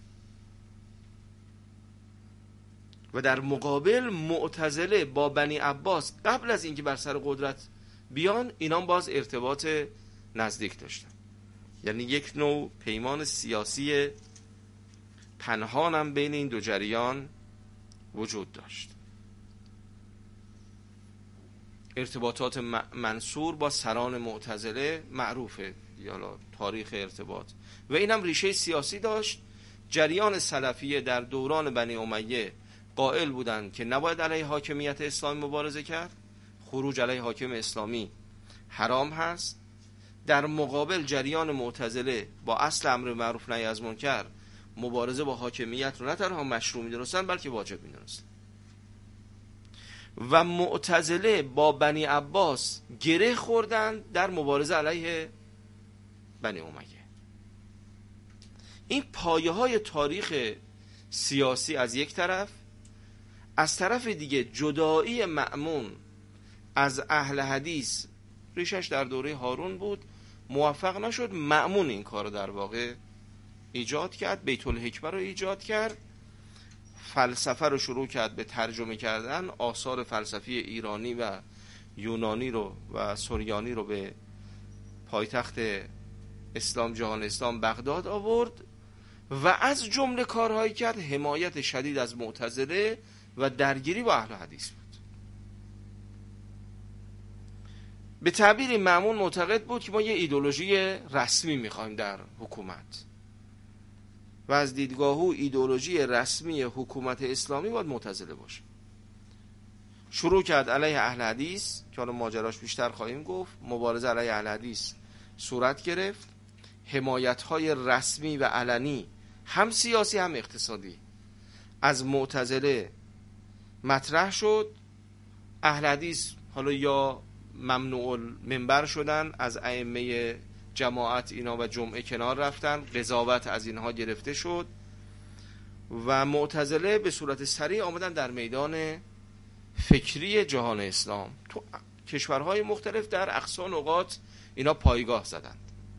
و در مقابل معتزله با بنی عباس قبل از اینکه بر سر قدرت بیان، اینان باز ارتباط نزدیک داشتن. یعنی یک نوع پیمان سیاسی پنهان هم بین این دو جریان وجود داشت. ارتباطات منصور با سران معتزله معروفه، یا تاریخ ارتباط، و اینم ریشه سیاسی داشت. جریان سلفیه در دوران بنی امیه قائل بودند که نباید علیه حاکمیت اسلامی مبارزه کرد، خروج علیه حاکم اسلامی حرام هست. در مقابل جریان معتزله با اصل امر معروف نهی از منکر مبارزه با حاکمیت رو نه تنها مشروع می‌دونستن بلکه واجب می‌دونستن. و معتزله با بنی عباس گره خوردن در مبارزه علیه بنی امیه. این پایه‌های تاریخ سیاسی از یک طرف، از طرف دیگه جدایی مأمون از اهل حدیث ریشش در دوره هارون بود، موفق نشد. مأمون این کار رو در واقع ایجاد کرد، بیت الحکمه رو ایجاد کرد، فلسفه رو شروع کرد به ترجمه کردن، آثار فلسفی ایرانی و یونانی رو و سوریانی رو به پایتخت اسلام، جهان اسلام، بغداد آورد. و از جمله کارهایی کرد حمایت شدید از معتزله و درگیری با اهل حدیث بود. به تعبیر مأمون معتقد بود که ما یه ایدئولوژی رسمی میخوایم در حکومت، و از دیدگاه او ایدئولوژی رسمی حکومت اسلامی باید معتزله باشه. شروع کرد علیه اهل حدیث، که حالا ماجراش بیشتر خواهیم گفت. مبارزه علیه اهل حدیث صورت گرفت، حمایت‌های رسمی و علنی هم سیاسی هم اقتصادی از معتزله مطرح شد. اهل حدیث حالا یا ممنوع المنبر شدن، از ائمه جماعت اینا و جمعه کنار رفتن، قضاوت از اینها گرفته شد و معتزله به صورت سریع آمدن در میدان فکری جهان اسلام. تو کشورهای مختلف در اقصا نقاط اینا پایگاه زدند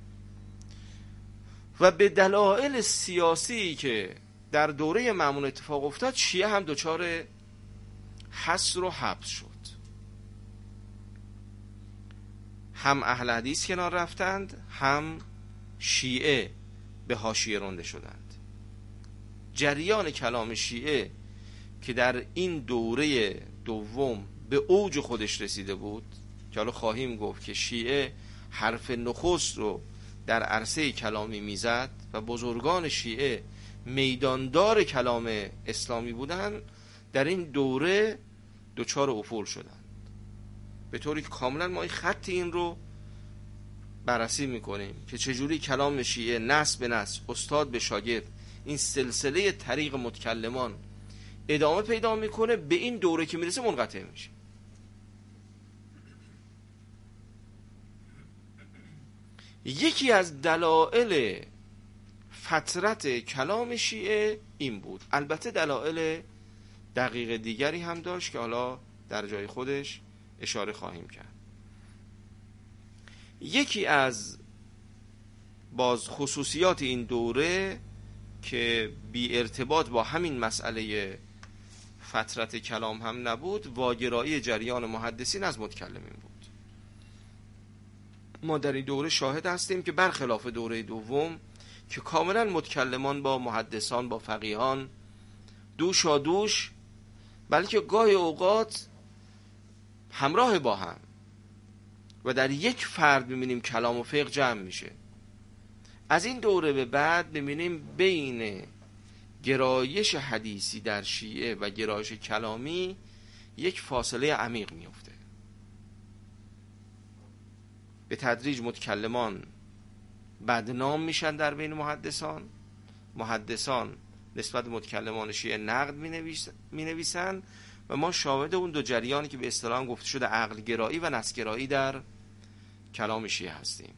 و به دلایل سیاسی که در دوره مأمون اتفاق افتاد، شیعه هم دچار حصر و حبس شد. هم اهل حدیث کنار رفتند، هم شیعه به حاشیه رانده شدند. جریان کلام شیعه که در این دوره دوم به اوج خودش رسیده بود، که حالا خواهیم گفت که شیعه حرف نخست رو در عرصه کلامی میزد و بزرگان شیعه میداندار کلام اسلامی بودند، در این دوره دچار افول شدند، به طوری که کاملا ما این خط این رو بررسی میکنیم که چجوری کلام شیعه نسل به نسل، استاد به شاگرد، این سلسله طریق متکلمان ادامه پیدا میکنه، به این دوره که میرسه منقطع میشه. یکی از دلایل فترت کلام شیعه این بود. البته دلایل دقیق دیگری هم داشت که حالا در جای خودش اشاره خواهیم کرد. یکی از باز خصوصیات این دوره که بی ارتباط با همین مسئله فترت کلام هم نبود، واگرایی جریان محدثین از متکلمین بود. ما در این دوره شاهد هستیم که برخلاف دوره دوم که کاملا متکلمان با محدثان، با فقیهان دوشا دوش، بلکه گاهی اوقات همراه با هم و در یک فرد می‌بینیم کلام و فقه جمع میشه. از این دوره به بعد می‌بینیم بین گرایش حدیثی در شیعه و گرایش کلامی یک فاصله عمیق میفته. به تدریج متکلمان بدنام میشن در بین محدثان، محدثان نسبت به متکلمان شیعه نقد مینویسن و ما شاهد اون دو جریانی که به اصطلاح گفته شده عقل گرایی و نص گرایی در کلام شیعه هستیم.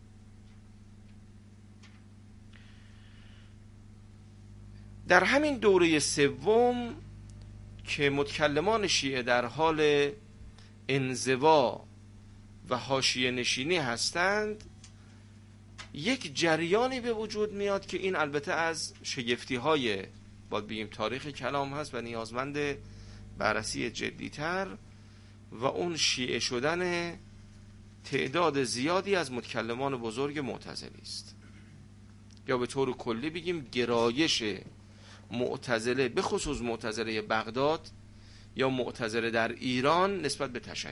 در همین دوره سوم که متکلمان شیعه در حال انزوا و حاشیه نشینی هستند، یک جریانی به وجود میاد که این البته از شگفتی های باید بگیم تاریخ کلام هست و نیازمند بررسی جدیتر، و اون شیعه شدن تعداد زیادی از متکلمان بزرگ معتزلی است، یا به طور کلی بگیم گرایش معتزله، به خصوص معتزله بغداد یا معتزله در ایران نسبت به تشیع.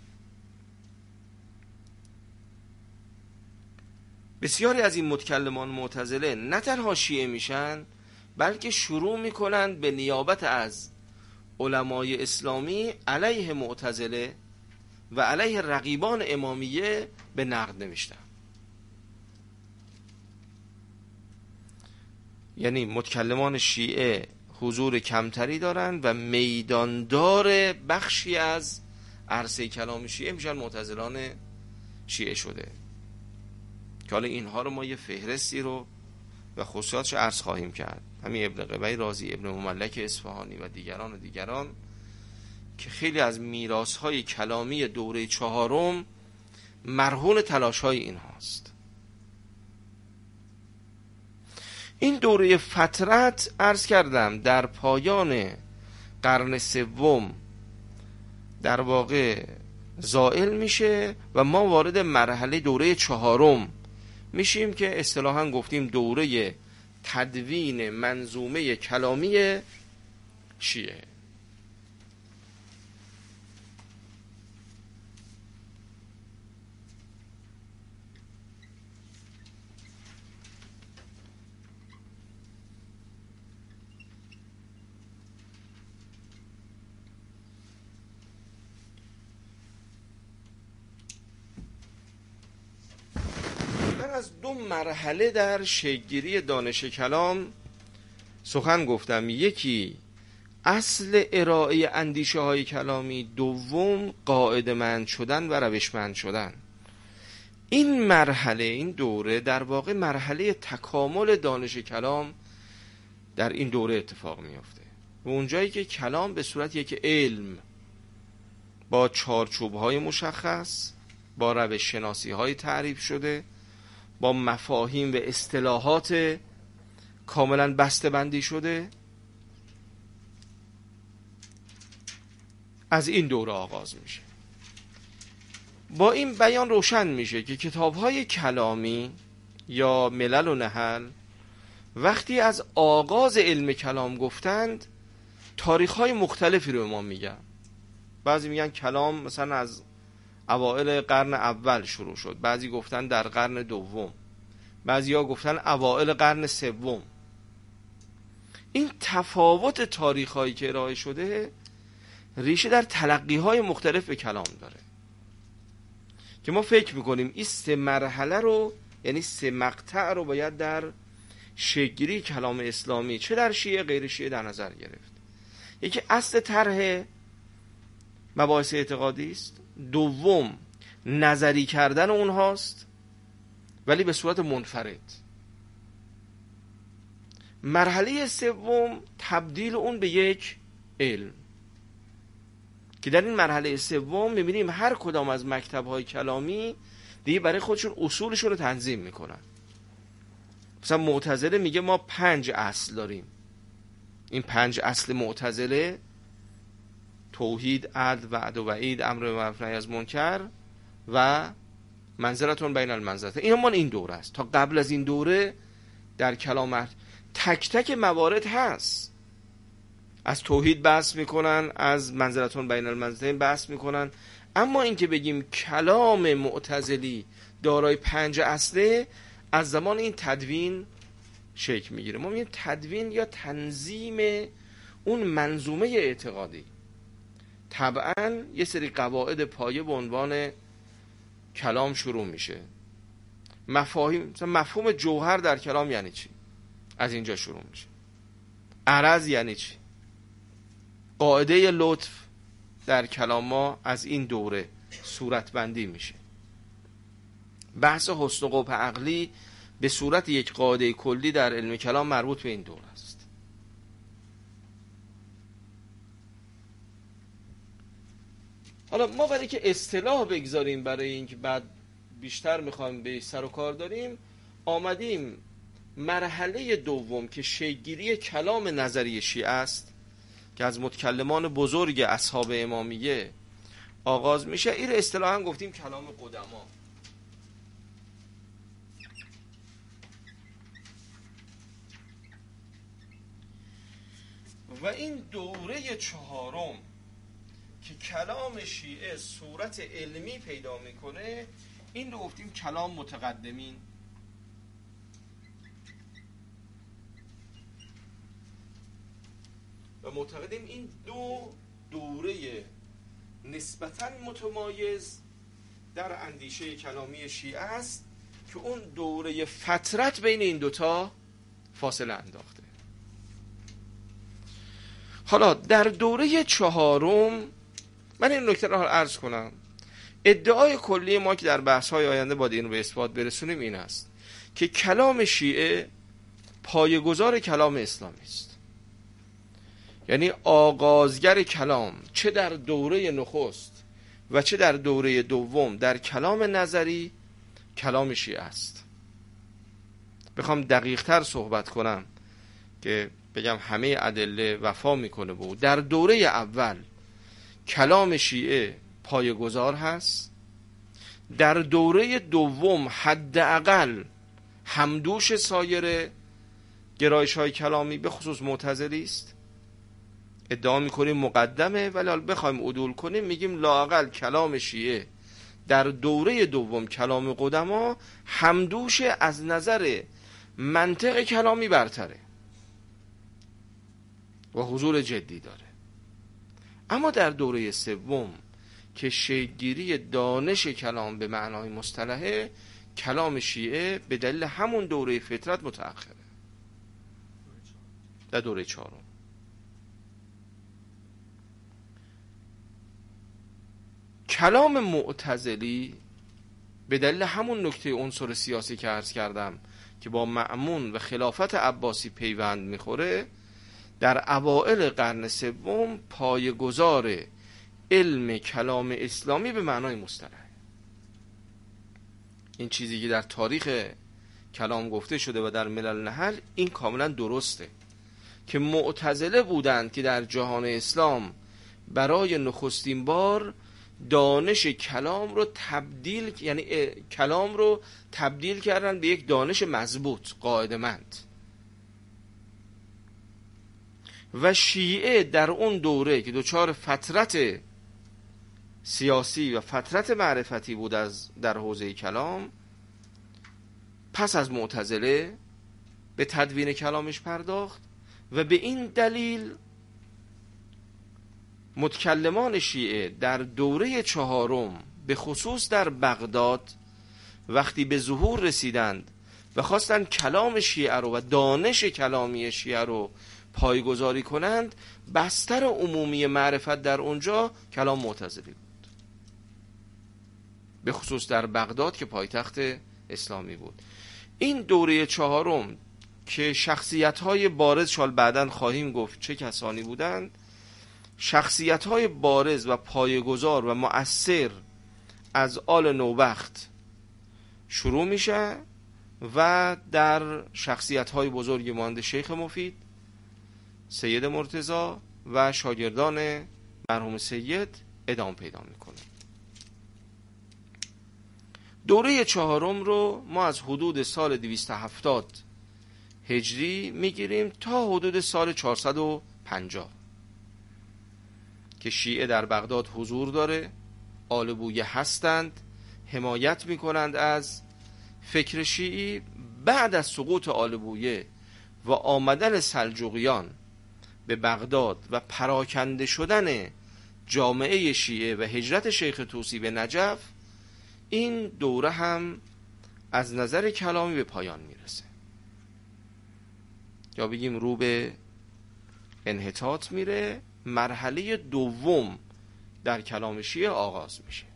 بسیاری از این متکلمان معتزله نه تنها شیعه میشن، بلکه شروع میکنن به نیابت از علمای اسلامی علیه معتزله و علیه رقیبان امامیه به نقد نوشتن. یعنی متکلمان شیعه حضور کمتری دارن و میداندار بخشی از عرصه کلام شیعه میشن معتزلان شیعه شده، که حالا اینها رو ما یه فهرستی رو و خصوصیاتش عرض خواهیم کرد. همین ابن قبی رازی، ابن مملک اصفهانی و دیگران که خیلی از میراث‌های کلامی دوره چهارم مرهون تلاش‌های اینهاست. این دوره فترت عرض کردم در پایان قرن سوم در واقع زائل میشه و ما وارد مرحله دوره چهارم میشیم که اصطلاحاً گفتیم دوره تدوین منظومه کلامی شیعه. از دو مرحله در شکل‌گیری دانش کلام سخن گفتم. یکی اصل ارائه اندیشه های کلامی، دوم قاعده‌مند شدن و روشمند شدن. این مرحله، این دوره در واقع مرحله تکامل دانش کلام در این دوره اتفاق میفته و اونجایی که کلام به صورت یک علم با چارچوب‌های مشخص، با روش شناسی‌های تعریف شده، با مفاهیم و اصطلاحات کاملا بسته‌بندی شده، از این دوره آغاز میشه. با این بیان روشن میشه که کتاب‌های کلامی یا ملل و نحل وقتی از آغاز علم کلام گفتند تاریخ‌های مختلفی رو ما میگن. بعضی میگن کلام مثلا از اوائل قرن اول شروع شد، بعضی گفتن در قرن دوم، بعضیا گفتن اوائل قرن سوم. این تفاوت تاریخ‌هایی که ارائه شده ریشه در تلقی‌های مختلف به کلام داره که ما فکر میکنیم این 3 مرحله رو، یعنی 3 مقطع رو باید در شکل‌گیری کلام اسلامی چه در شیعه غیر شیعه در نظر گرفت. یکی اصل طرح مباحث اعتقادی است، دوم نظری کردن اونهاست ولی به صورت منفرد، مرحله سوم تبدیل اون به یک علم که در این مرحله سوم می‌بینیم هر کدام از مکتب‌های کلامی دیگه برای خودشون اصولشون رو تنظیم میکنن. مثلا معتزله میگه ما 5 اصل داریم. این 5 اصل معتزله توحید، عدل، وعد و وعید، امر به معروف نهی از منکر و منزلتون بین المنزلتین. این همون این دوره است. تا قبل از این دوره در کلام تک تک موارد هست. از توحید بحث میکنن، از منزلتون بین المنزلتین بحث میکنن، اما این که بگیم کلام معتزلی دارای 5 اصله از زمان این تدوین شکل میگیره. ما میگیم تدوین یا تنظیم اون منظومه اعتقادی. طبعا یه سری قواعد پایه به عنوان کلام شروع میشه. مفاهیم، مثلا مفهوم جوهر در کلام یعنی چی؟ از اینجا شروع میشه. عرض یعنی چی؟ قاعده لطف در کلام ما از این دوره صورتبندی میشه. بحث حسن و قبح عقلی به صورت یک قاعده کلی در علم کلام مربوط به این دوره است. حالا ما برای که اصطلاح بگذاریم، برای اینکه بعد بیشتر میخوایم به سر و کار داریم، آمدیم مرحله دوم که شکل‌گیری کلام نظری شیعه است که از متکلمان بزرگ اصحاب امامیه آغاز میشه. این اصطلاحاً گفتیم کلام قدما. و این دوره چهارم که کلام شیعه صورت علمی پیدا میکنه، این رو گفتیم کلام متقدمین. و معتقدیم این دو دوره نسبتاً متمایز در اندیشه کلامی شیعه است که اون دوره فترت بین این دوتا فاصله انداخته. حالا در دوره چهارم من این نکته را عرض کنم. ادعای کلی ما که در بحث‌های آینده باید این رو به اثبات برسونیم این است که کلام شیعه پایه‌گذار کلام اسلامی است. یعنی آغازگر کلام چه در دوره نخست و چه در دوره دوم در کلام نظری کلام شیعه است. بخوام دقیق تر صحبت کنم که بگم همه ادله وفا میکنه بود، در دوره اول کلام شیعه پایه‌گذار هست، در دوره دوم حداقل همدوش سایر گرایش‌های کلامی به خصوص معتزلی است. ادعا میکنیم مقدمه، ولی حالا بخوایم عدول کنیم میگیم لااقل کلام شیعه در دوره دوم کلام قدما همدوش از نظر منطق کلامی برتره و حضور جدی داره. اما در دوره سوم که شکل‌گیری دانش کلام به معنای مصطلحه، کلام شیعه به دلیل همون دوره فطرت متأخره. در دوره چهارم. کلام معتزلی به دلیل همون نکته عنصر سیاسی که عرض کردم که با مأمون و خلافت عباسی پیوند میخوره، در اوائل قرن سوم پایه‌گذار علم کلام اسلامی به معنای مصطلح. این چیزی که در تاریخ کلام گفته شده و در ملل نحل، این کاملا درسته که معتزله بودند که در جهان اسلام برای نخستین بار دانش کلام رو تبدیل، یعنی کلام رو تبدیل کردن به یک دانش مضبوط قاعده‌مند. و شیعه در اون دوره که دچار فترت سیاسی و فترت معرفتی بود در حوزه کلام، پس از معتزله به تدوین کلامش پرداخت و به این دلیل متکلمان شیعه در دوره چهارم به خصوص در بغداد وقتی به ظهور رسیدند و خواستند کلام شیعه رو و دانش کلامی شیعه رو پایگذاری کنند، بستر عمومی معرفت در اونجا کلام معتزلی بود، به خصوص در بغداد که پایتخت اسلامی بود. این دوره چهارم که شخصیت‌های بارز، شال بعداً خواهیم گفت چه کسانی بودند، شخصیت‌های بارز و پایه‌گذار و مؤثر از آل نوبخت شروع میشه و در شخصیت‌های بزرگی مانند شیخ مفید، سید مرتضی و شاگردان مرحوم سید ادامه پیدا میکنه. دوره چهارم رو ما از حدود سال 270 هجری میگیریم تا حدود سال 450 که شیعه در بغداد حضور داره، آل بویه هستند، حمایت میکنند از فکر شیعی. بعد از سقوط آل بویه و آمدن سلجوقیان به بغداد و پراکنده شدن جامعه شیعه و هجرت شیخ طوسی به نجف، این دوره هم از نظر کلامی به پایان میرسه، یا بگیم رو به انحطاط میره. مرحله دوم در کلام شیعه آغاز میشه.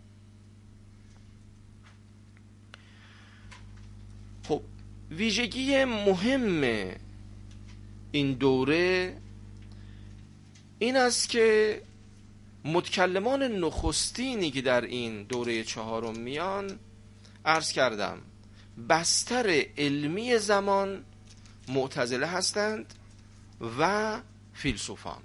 خب ویژگی مهم این دوره این است که متکلمان نخستینی که در این دوره چهارم میان، عرض کردم بستر علمی زمان معتزله هستند و فیلسوفان.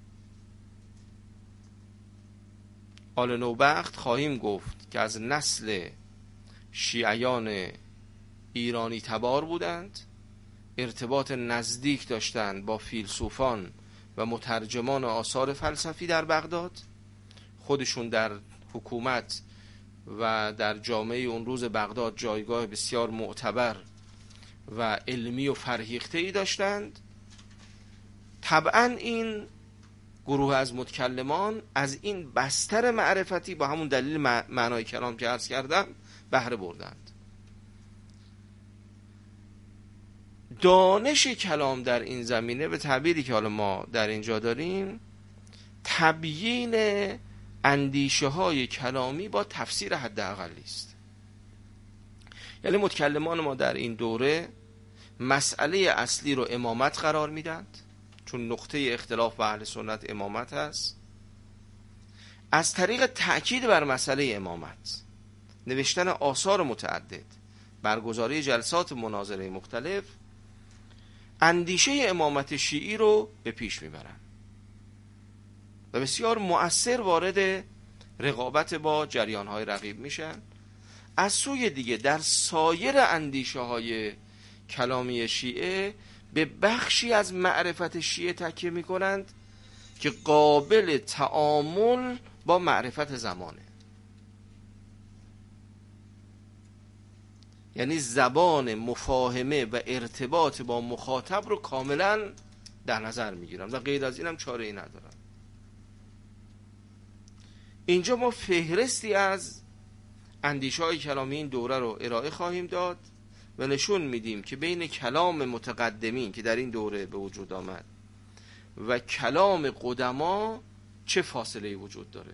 آل نوبخت خواهیم گفت که از نسل شیعیان ایرانی تبار بودند، ارتباط نزدیک داشتند با فیلسوفان و مترجمان آثار فلسفی در بغداد. خودشون در حکومت و در جامعه اون روز بغداد جایگاه بسیار معتبر و علمی و فرهیخته‌ای داشتند. طبعاً این گروه از متکلمان از این بستر معرفتی با همون دلیل معنای کلام که عرض کردم بهره بردند. دانش کلام در این زمینه به تعبیری که حالا ما در اینجا داریم، تبیین اندیشه های کلامی با تفسیر حداقلی است. یعنی متکلمان ما در این دوره مسئله اصلی رو امامت قرار میدند، چون نقطه اختلاف با اهل سنت امامت هست. از طریق تأکید بر مسئله امامت، نوشتن آثار متعدد، برگزاری جلسات مناظره مختلف، اندیشه امامت شیعی رو به پیش میبرن و بسیار مؤثر وارد رقابت با جریان‌های رقیب میشن. از سوی دیگه در سایر اندیشه های کلامی شیعه به بخشی از معرفت شیعه تکیه میکنند که قابل تعامل با معرفت زمانه. یعنی زبان مفاهمه و ارتباط با مخاطب رو کاملا در نظر میگیرن و غیر از اینم چاره ای ندارن. اینجا ما فهرستی از اندیشه های کلامی این دوره رو ارائه خواهیم داد و نشون میدیم که بین کلام متقدمین که در این دوره به وجود آمد و کلام قدما چه فاصله وجود داره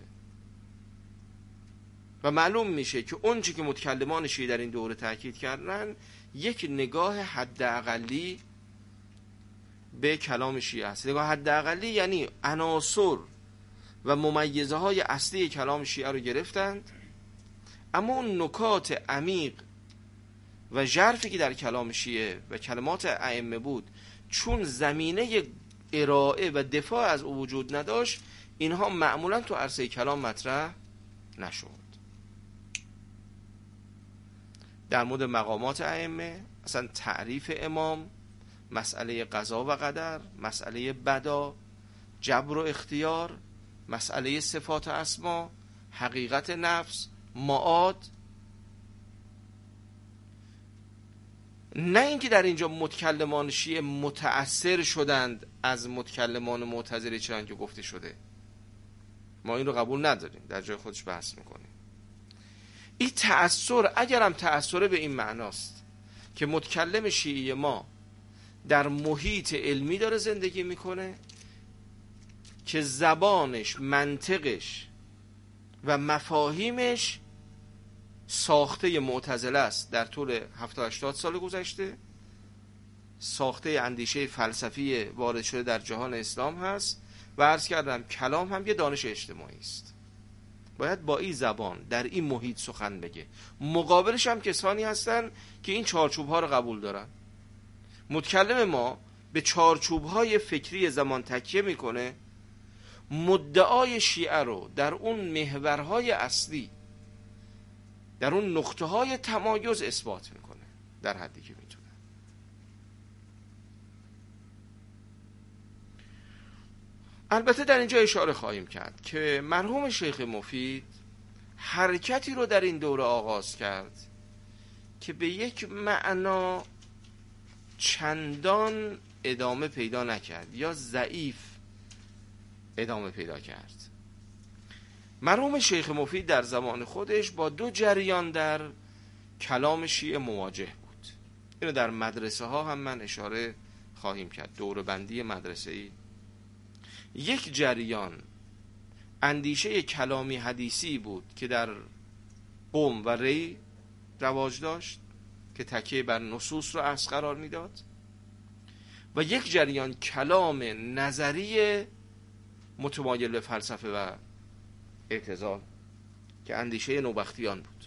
و معلوم میشه که اون چی که متکلمان شیعه در این دوره تاکید کردن یک نگاه حداقلی به کلام شیعه است. نگاه حداقلی یعنی عناصر و ممیزه های اصلی کلام شیعه رو گرفتند، اما اون نکات عمیق و ژرفی که در کلام شیعه و کلمات ائمه بود چون زمینه ارائه و دفاع از او وجود نداشت، اینها معمولا تو عرصه کلام مطرح نشد. در مورد مقامات ائمه، اصلا تعریف امام، مسئله قضا و قدر، مسئله بدا، جبر و اختیار، مسئله صفات و اسما، حقیقت نفس، معاد، نه اینکه در اینجا متکلمان شیعه متأثر شدند از متکلمان معتزله چنان که گفته شده، ما این رو قبول نداریم، در جای خودش بحث میکنیم. این تأثیر اگرم تأثیر به این معناست که متکلم شیعی ما در محیط علمی داره زندگی میکنه که زبانش، منطقش و مفاهیمش ساخته معتزله است در طول 70-80 سال گذشته، ساخته اندیشه فلسفی وارد شده در جهان اسلام هست و عرض کردم کلام هم یه دانش اجتماعی است، باید با این زبان در این محیط سخن بگه. مقابلش هم کسانی هستن که این چارچوب ها رو قبول دارن. متکلم ما به چارچوب های فکری زمان تکیه میکنه، مدعای شیعه رو در اون محورهای اصلی، در اون نقطه های تمایز اثبات میکنه در حدی که میتونه. البته در اینجا اشاره خواهیم کرد که مرحوم شیخ مفید حرکتی رو در این دوره آغاز کرد که به یک معنا چندان ادامه پیدا نکرد یا ضعیف ادامه پیدا کرد. مرحوم شیخ مفید در زمان خودش با دو جریان در کلام شیعه مواجه بود. اینو در مدرسه ها هم من اشاره خواهیم کرد، دوره بندی مدرسه‌ای. یک جریان اندیشه کلامی حدیثی بود که در قم و ری رواج داشت که تکیه بر نصوص رو اصل قرار میداد، و یک جریان کلام نظری متمایل به فلسفه و اعتزال که اندیشه نوبختیان بود.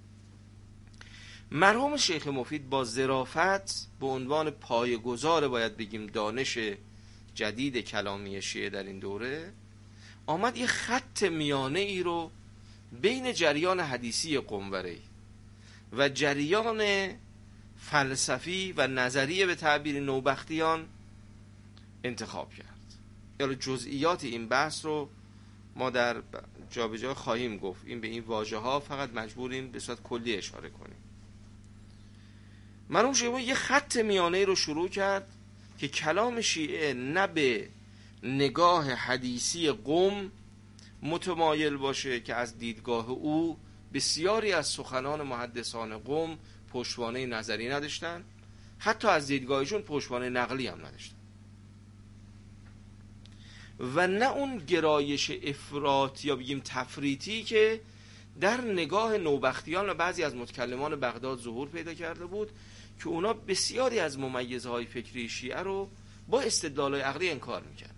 مرحوم شیخ مفید با ظرافت به عنوان پایه‌گذار باید بگیم دانش جدید کلامی شیعه در این دوره آمد یه خط میانه ای رو بین جریان حدیثی قم و ری و جریان فلسفی و نظریه به تعبیر نوبختیان انتخاب کرد. یعنی جزئیات این بحث رو ما در جابجا خواهیم گفت، این به این واژه ها فقط مجبوریم به صورت کلی اشاره کنیم. مرحوم شیعه یه خط میانه رو شروع کرد که کلام شیعه نه به نگاه حدیثی قم متمایل باشه که از دیدگاه او بسیاری از سخنان محدثان قم پشتوانه نظری نداشتن، حتی از دیدگاهشون پشتوانه نقلی هم نداشتن، و نه اون گرایش افراط یا بگیم تفریطی که در نگاه نوبختیان و بعضی از متکلمان بغداد ظهور پیدا کرده بود که اونا بسیاری از ممیزه های فکری شیعه رو با استدلال عقلی انکار میکردن.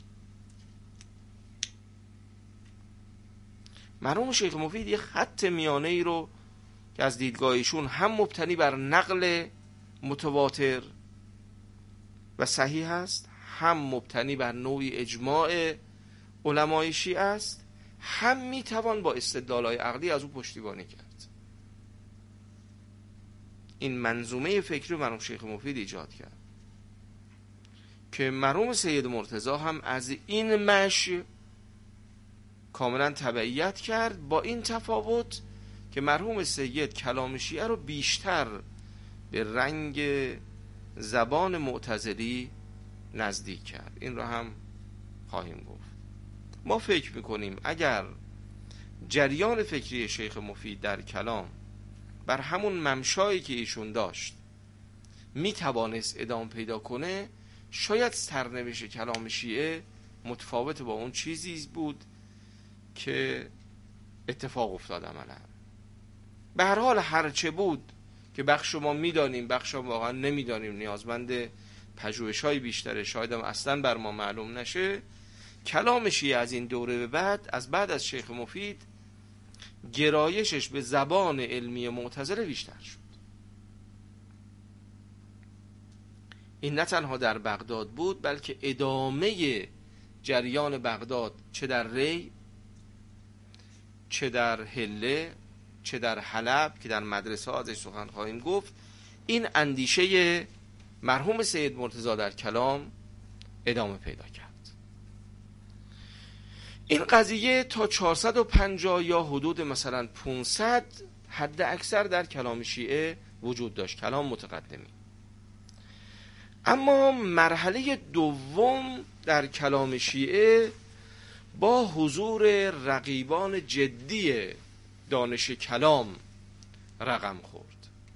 مرحوم شیخ مفید یه خط میانه ای رو که از دیدگاهشون هم مبتنی بر نقل متواتر و صحیح است، هم مبتنی بر نوعی اجماع علمای شیعه است، هم میتوان با استدلال‌های عقلی از او پشتیبانی کرد. این منظومه فکری مرحوم شیخ مفید ایجاد کرد که مرحوم سید مرتضی هم از این مشی کاملا تبعیت کرد، با این تفاوت که مرحوم سید کلام شیعه رو بیشتر به رنگ زبان معتزلی نزدیک کرد. این رو هم خواهیم گفت. ما فکر میکنیم اگر جریان فکری شیخ مفید در کلام بر همون ممشایی که ایشون داشت میتوانست ادامه پیدا کنه، شاید سرنوشت کلام شیعه متفاوت با اون چیزی بود که اتفاق افتاد عملا. به هر حال هرچه بود که بخش ما میدانیم، بخش ما واقعا نمیدانیم، نیازمند پژوهش‌های بیشتره، شاید هم اصلا بر ما معلوم نشه. کلام شیعه از این دوره به بعد، از بعد از شیخ مفید، گرایشش به زبان علمی معتزله بیشتر شد. این نه تنها در بغداد بود، بلکه ادامه جریان بغداد چه در ری، چه در حله، چه در حلب که در مدرسه ها ازش سخن خواهیم گفت، این اندیشه مرحوم سید مرتضی در کلام ادامه پیدا کرد. این قضیه تا 450 یا حدود مثلا 500 حد اکثر در کلام شیعه وجود داشت، کلام متقدمی. اما مرحله دوم در کلام شیعه با حضور رقیبان جدی دانش کلام رقم خورد.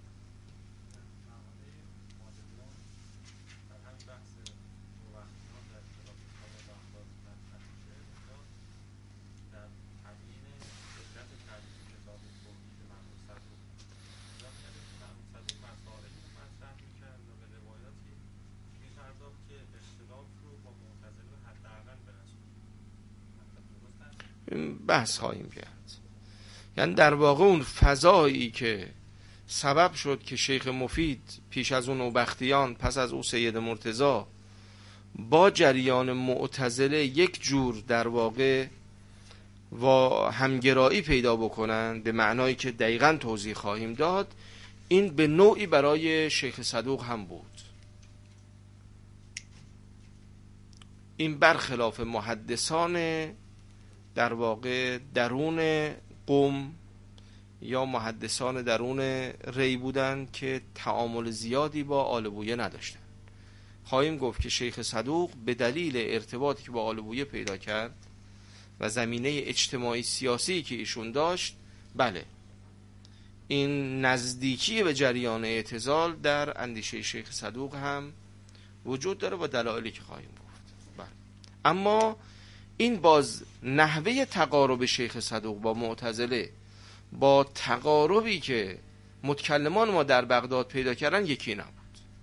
بحث خواهیم کرد. یعنی در واقع اون فضایی که سبب شد که شیخ مفید پیش از اون نوبختیان، پس از او سید مرتضی، با جریان معتزله یک جور در واقع و همگرایی پیدا بکنن، به معنایی که دقیقاً توضیح خواهیم داد، این به نوعی برای شیخ صدوق هم بود. این برخلاف محدثان در واقع درون قم یا محدثان درون ری بودن که تعامل زیادی با آل بویه نداشتن. خواهیم گفت که شیخ صدوق به دلیل ارتباطی که با آل بویه پیدا کرد و زمینه اجتماعی سیاسی که ایشون داشت، بله، این نزدیکی به جریان اعتزال در اندیشه شیخ صدوق هم وجود داره با دلایلی که خواهیم گفت. بله. اما این باز نحوه تقارب شیخ صدوق با معتزله با تقاربی که متکلمان ما در بغداد پیدا کردن یکی نبود.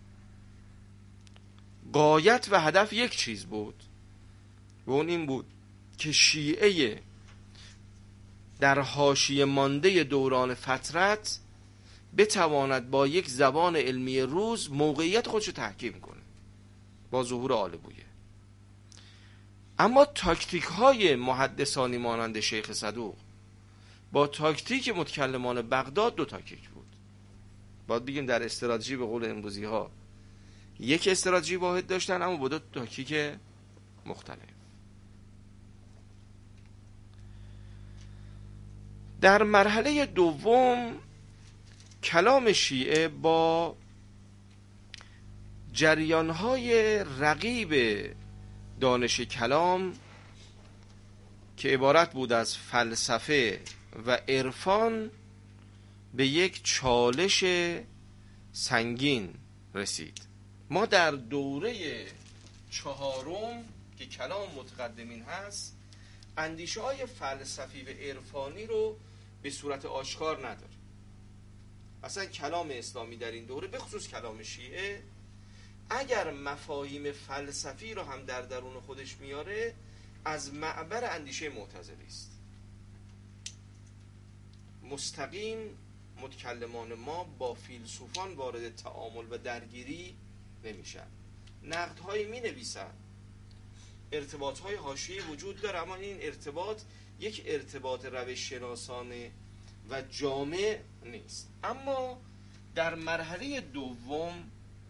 غایت و هدف یک چیز بود و اون این بود که شیعه در حاشیه مانده دوران فترت بتواند با یک زبان علمی روز موقعیت خودشو تحکیم کنه با ظهور آل بویه. اما تاکتیک های محدثانی مانند شیخ صدوق با تاکتیک متکلمان بغداد دو تاکتیک بود. باید بگیم در استراتژی به قول امروزی ها یک استراتژی واحد داشتن، اما با دو تاکتیک مختلف. در مرحله دوم کلام شیعه با جریان‌های رقیب دانش کلام که عبارت بود از فلسفه و عرفان به یک چالش سنگین رسید. ما در دوره چهارم که کلام متقدمین هست، اندیشه های فلسفی و عرفانی رو به صورت آشکار نداریم. اصلا کلام اسلامی در این دوره، به خصوص کلام شیعه، اگر مفاهیم فلسفی رو هم در درون خودش میاره، از معبر اندیشه معتزلی است. مستقیم متکلمان ما با فیلسوفان وارد تعامل و درگیری نمیشن. نقدهایی می نویسن، ارتباطهای حاشیه‌ای وجود داره، اما این ارتباط یک ارتباط روش شناسانه و جامع نیست. اما در مرحله دوم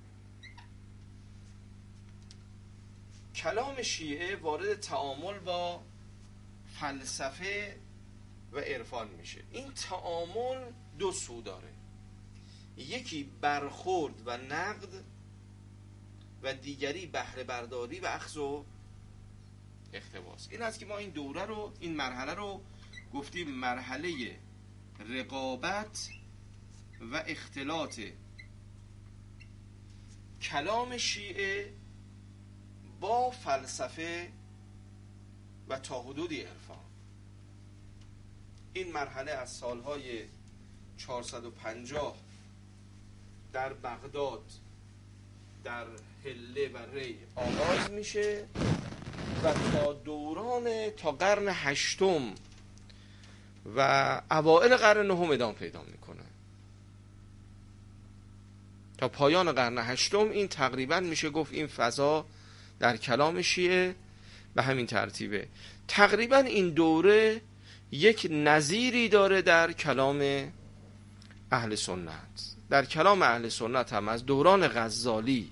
کلام شیعه وارد تعامل با فلسفه و عرفان میشه. این تعامل دو سو داره، یکی برخورد و نقد و دیگری بهره برداری و اخذ و اقتباس. این است که ما این دوره رو، این مرحله رو گفتیم مرحله رقابت و اختلاط کلام شیعه با فلسفه و تا حدودی عرفان. این مرحله از سالهای 450 در بغداد در حله و ری آغاز میشه و تا قرن هشتم و اوائل قرن نهم ادامه پیدا میکنه. تا پایان قرن هشتم این تقریبا میشه گفت این فضا در کلام شیعه به همین ترتیبه. تقریبا این دوره یک نظیری داره در کلام اهل سنت. در کلام اهل سنت هم از دوران غزالی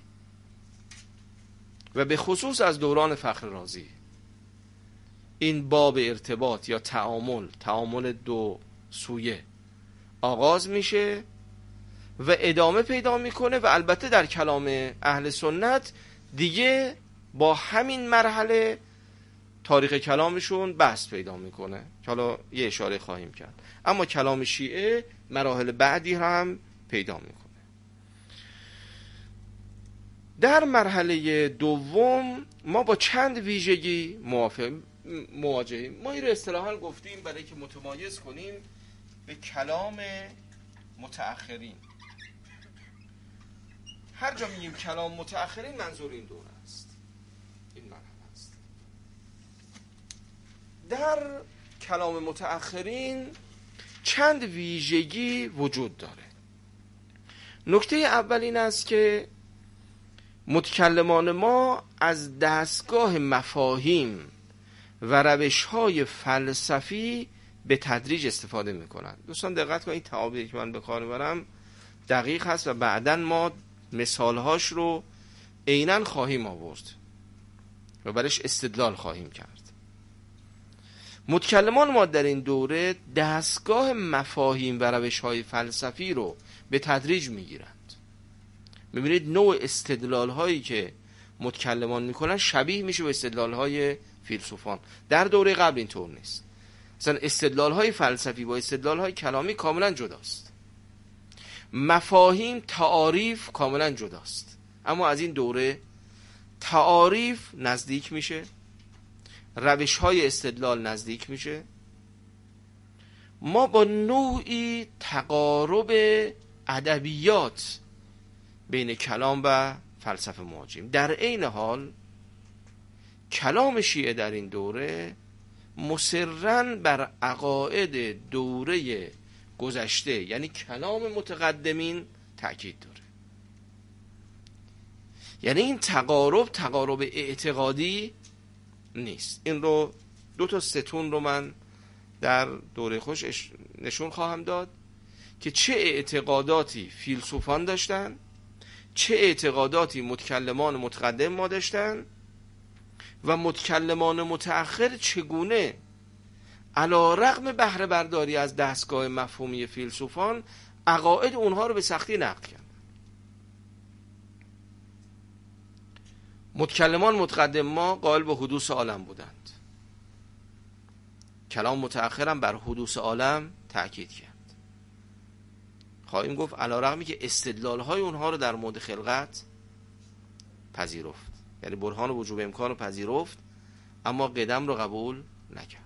و به خصوص از دوران فخر رازی این باب ارتباط یا تعامل دو سویه آغاز میشه و ادامه پیدا میکنه و البته در کلام اهل سنت دیگه با همین مرحله تاریخ کلامشون بحث پیدا میکنه که حالا یه اشاره خواهیم کرد. اما کلام شیعه مراحل بعدی هم پیدا میکنه. در مرحله دوم ما با چند ویژگی مواجهیم. ما این رو اصطلاحاً گفتیم برای که متمایز کنیم به کلام متأخرین. هر جا میگیم کلام متأخرین منظور این دوره است، این مرحله است. در کلام متأخرین چند ویژگی وجود داره. نکته اول این است که متکلمان ما از دستگاه مفاهیم و روش‌های فلسفی به تدریج استفاده میکنن. دوستان دقت کنید، این تعابیری که من به کار میبرم دقیق هست و بعداً ما مثالهاش رو عیناً خواهیم آورد و برش استدلال خواهیم کرد. متکلمان ما در این دوره دستگاه مفاهیم و روش‌های فلسفی رو به تدریج میگیرند. میبینید نوع استدلال هایی که متکلمان میکنن شبیه میشه به استدلال های فیلسوفان. در دوره قبل اینطور نیست. مثلا استدلال های فلسفی با استدلال های کلامی کاملا جداست. مفاهیم، تعاریف کاملا جداست. اما از این دوره تعاریف نزدیک میشه، روش های استدلال نزدیک میشه. ما با نوعی تقارب ادبیات بین کلام و فلسفه مواجهیم. در عین حال کلام شیعه در این دوره مصرن بر عقاید دوره گذشته، یعنی کلام متقدمین، تأکید داره. یعنی این تقارب اعتقادی نیست. این رو دو تا ستون رو من در دوره خوش نشون خواهم داد که چه اعتقاداتی فیلسوفان داشتن، چه اعتقاداتی متکلمان متقدم ما داشتن و متکلمان متأخر چگونه علی رغم بهره برداری از دستگاه مفهومی فیلسوفان عقاید اونها رو به سختی نقد کردن. متکلمان متقدم ما قائل به حدوث عالم بودند. کلام متأخر هم بر حدوث عالم تأکید کرد. خواهیم گفت علی رغمی که استدلال های اونها رو در مورد خلقت پذیرفت، یعنی برهان وجوب امکان رو پذیرفت، اما قدم رو قبول نکرد.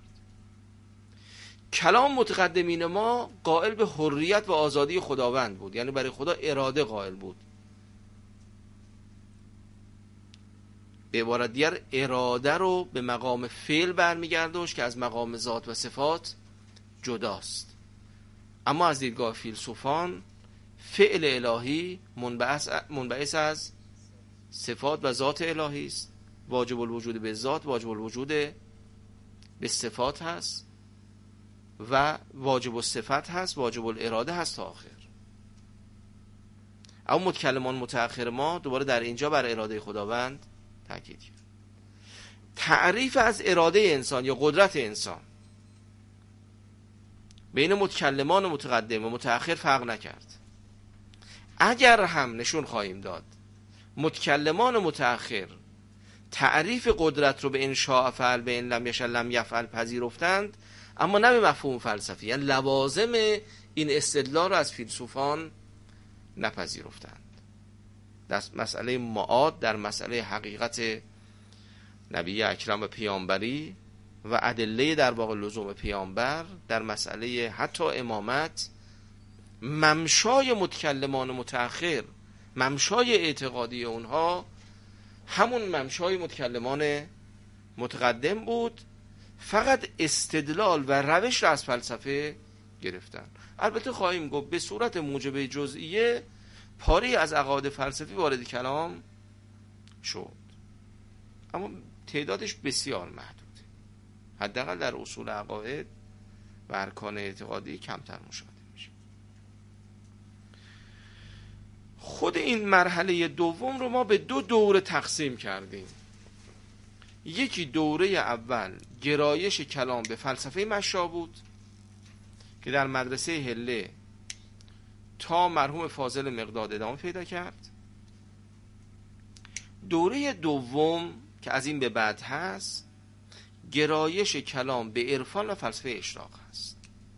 کلام متقدمین ما قائل به حریت و آزادی خداوند بود، یعنی برای خدا اراده قائل بود. به عبارت دیگر اراده رو به مقام فعل برمیگردوش که از مقام ذات و صفات جداست. اما از دیدگاه فیلسوفان فعل الهی منبعث از صفات و ذات الهی است. واجب الوجود به ذات، واجب الوجود به صفات هست و واجب الصفت هست، واجب الاراده هست تا آخر. اما متکلمان متأخر ما دوباره در اینجا بر اراده خداوند تاکید کرد. تعریف از اراده انسان یا قدرت انسان بین متکلمان متقدم و متأخر فرق نکرد. اگر هم نشون خواهیم داد متکلمان متأخر تعریف قدرت رو به ان شاء فعل، به ان لم یشاء لم یفعل پذیرفتند، اما نه به مفهوم فلسفی، یعنی لوازم این استدلال رو از فیلسوفان نپذیرفتند. در مسئله معاد، در مسئله حقیقت نبی اکرم و پیامبری و ادله در واقع لزوم پیامبر در مسئله حتی امامت، ممشای متکلمان متأخر، ممشای اعتقادی اونها همون ممشای متکلمان متقدم بود، فقط استدلال و روش را از فلسفه گرفتن. البته خواهیم گفت به صورت موجبه جزئیه پاری از عقاید فلسفی وارد کلام شد، اما تعدادش بسیار محدوده، حداقل در اصول عقاید و ارکان اعتقادی کمتر مشاهده میشه. خود این مرحله دوم رو ما به 2 دوره تقسیم کردیم. یکی دوره اول گرایش کلام به فلسفه مشا بود که در مدرسه هله تا مرحوم فاضل مقداد ادامه پیدا کرد. دوره دوم که از این به بعد هست، گرایش کلام به عرفان و فلسفه اشراق هست.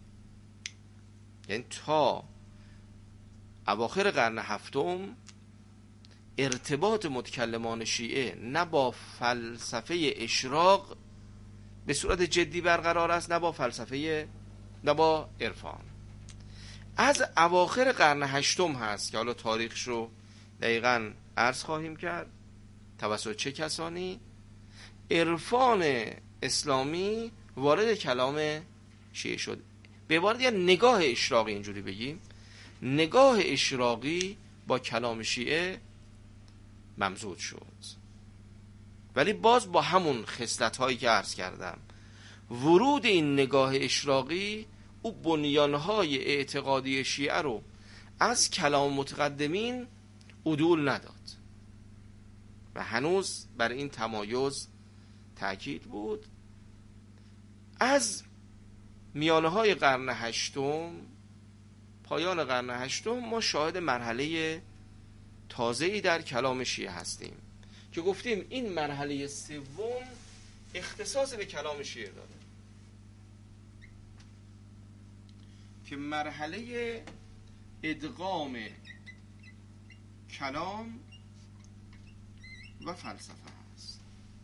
یعنی تا اواخر قرن هفتم ارتباط متکلمان شیعه نه با فلسفه اشراق به صورت جدی برقرار است، نه با عرفان. از اواخر قرن هشتم هست که حالا تاریخش رو دقیقاً عرض خواهیم کرد توسط چه کسانی عرفان اسلامی وارد کلام شیعه شد. به عبارت یا نگاه اشراقی، اینجوری بگیم نگاه اشراقی با کلام شیعه ممزوج شد، ولی باز با همون خصلت‌هایی که عرض کردم. ورود این نگاه اشراقی او بنیانهای اعتقادی شیعه رو از کلام متقدمین عدول نداد و هنوز بر این تمایز تأکید بود. از میانه‌های قرن هشتم، پایان قرن هشتم، ما شاهد مرحله تازه‌ای در کلام شیعه هستیم که گفتیم این مرحله سوم اختصاص به کلام شیعه داره که مرحله ادغام کلام و فلسفه هست.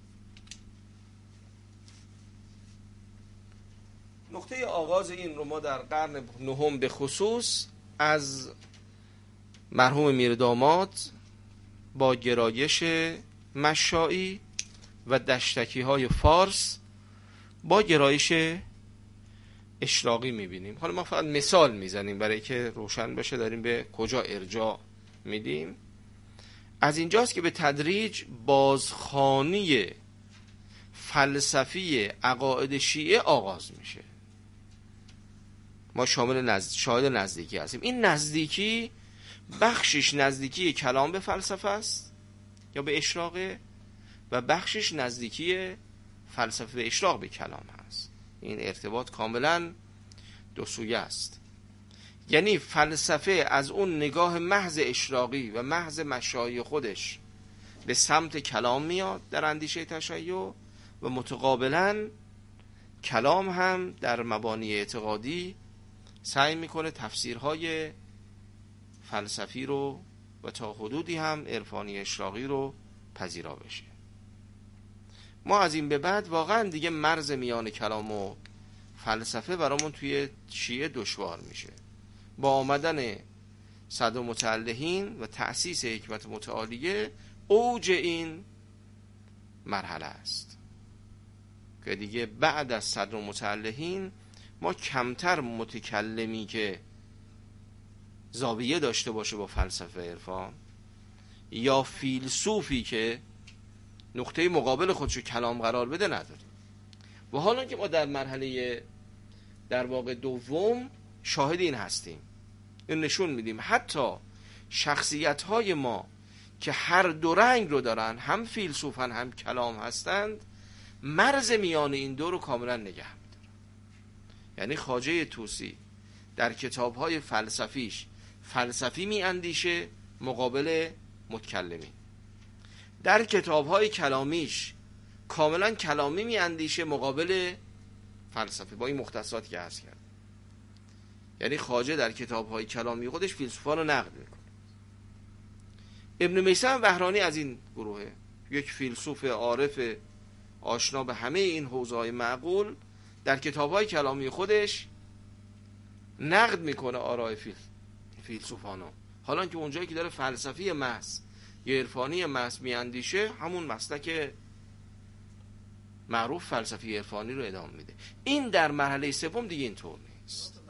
نقطه آغاز این رو ما در قرن نهم به خصوص از مرحوم میرداماد با گرایش مشائی و دشتکی های فارس با گرایش اشراقی میبینیم. حالا ما فقط مثال میزنیم برای که روشن بشه داریم به کجا ارجاع میدیم. از اینجاست که به تدریج بازخوانی فلسفی عقاید شیعه آغاز میشه. ما شاهد نزدیکی هستیم. این نزدیکی بخشش نزدیکی کلام به فلسفه است یا به اشراقه و بخشش نزدیکی فلسفه به اشراق به کلام هست. این ارتباط کاملا دو سویه است. یعنی فلسفه از اون نگاه محض اشراقی و محض مشایی خودش به سمت کلام میاد در اندیشه تشیع و متقابلا کلام هم در مبانی اعتقادی سعی میکنه تفسیرهای فلسفی رو و تا حدودی هم عرفانی اشراقی رو پذیرا بشه. ما از این به بعد واقعا دیگه مرز میان کلام و فلسفه برامون توی شیعه دشوار میشه. با آمدن صدر متعلهین و تأسیس حکمت متعالیه اوج این مرحله است که دیگه بعد از صدر متعلهین ما کمتر متکلمی که زاویه داشته باشه با فلسفه عرفان یا فیلسوفی که نقطه مقابل خودشو کلام قرار بده نداریم. و حالا که ما در مرحله در واقع دوم شاهد این هستیم، این نشون میدیم حتی شخصیت‌های ما که هر دو رنگ رو دارن، هم فیلسوفن هم کلام هستند، مرز میان این دو رو کاملا نگه می‌دارن. یعنی خواجه طوسی در کتاب‌های فلسفیش فلسفی می‌اندیشه مقابل متکلمین، در کتاب‌های کلامیش کاملا کلامی می‌اندیشه مقابل فلسفه، با این مختصاتی که عرض کرد. یعنی خواجه در کتاب‌های کلامی خودش فیلسوفان رو نقد میکنه. ابن میثم بهرانی از این گروهه، یک فیلسوف عارف آشنا به همه این حوزه‌های معقول، در کتاب‌های کلامی خودش نقد میکنه آراء فیلسوفانو. حالا که اونجایی که داره فلسفی محض یا عرفانی محض میاندیشه، همون مسلک معروف فلسفی عرفانی رو ادامه میده. این در مرحله سوم دیگه اینطور نیست.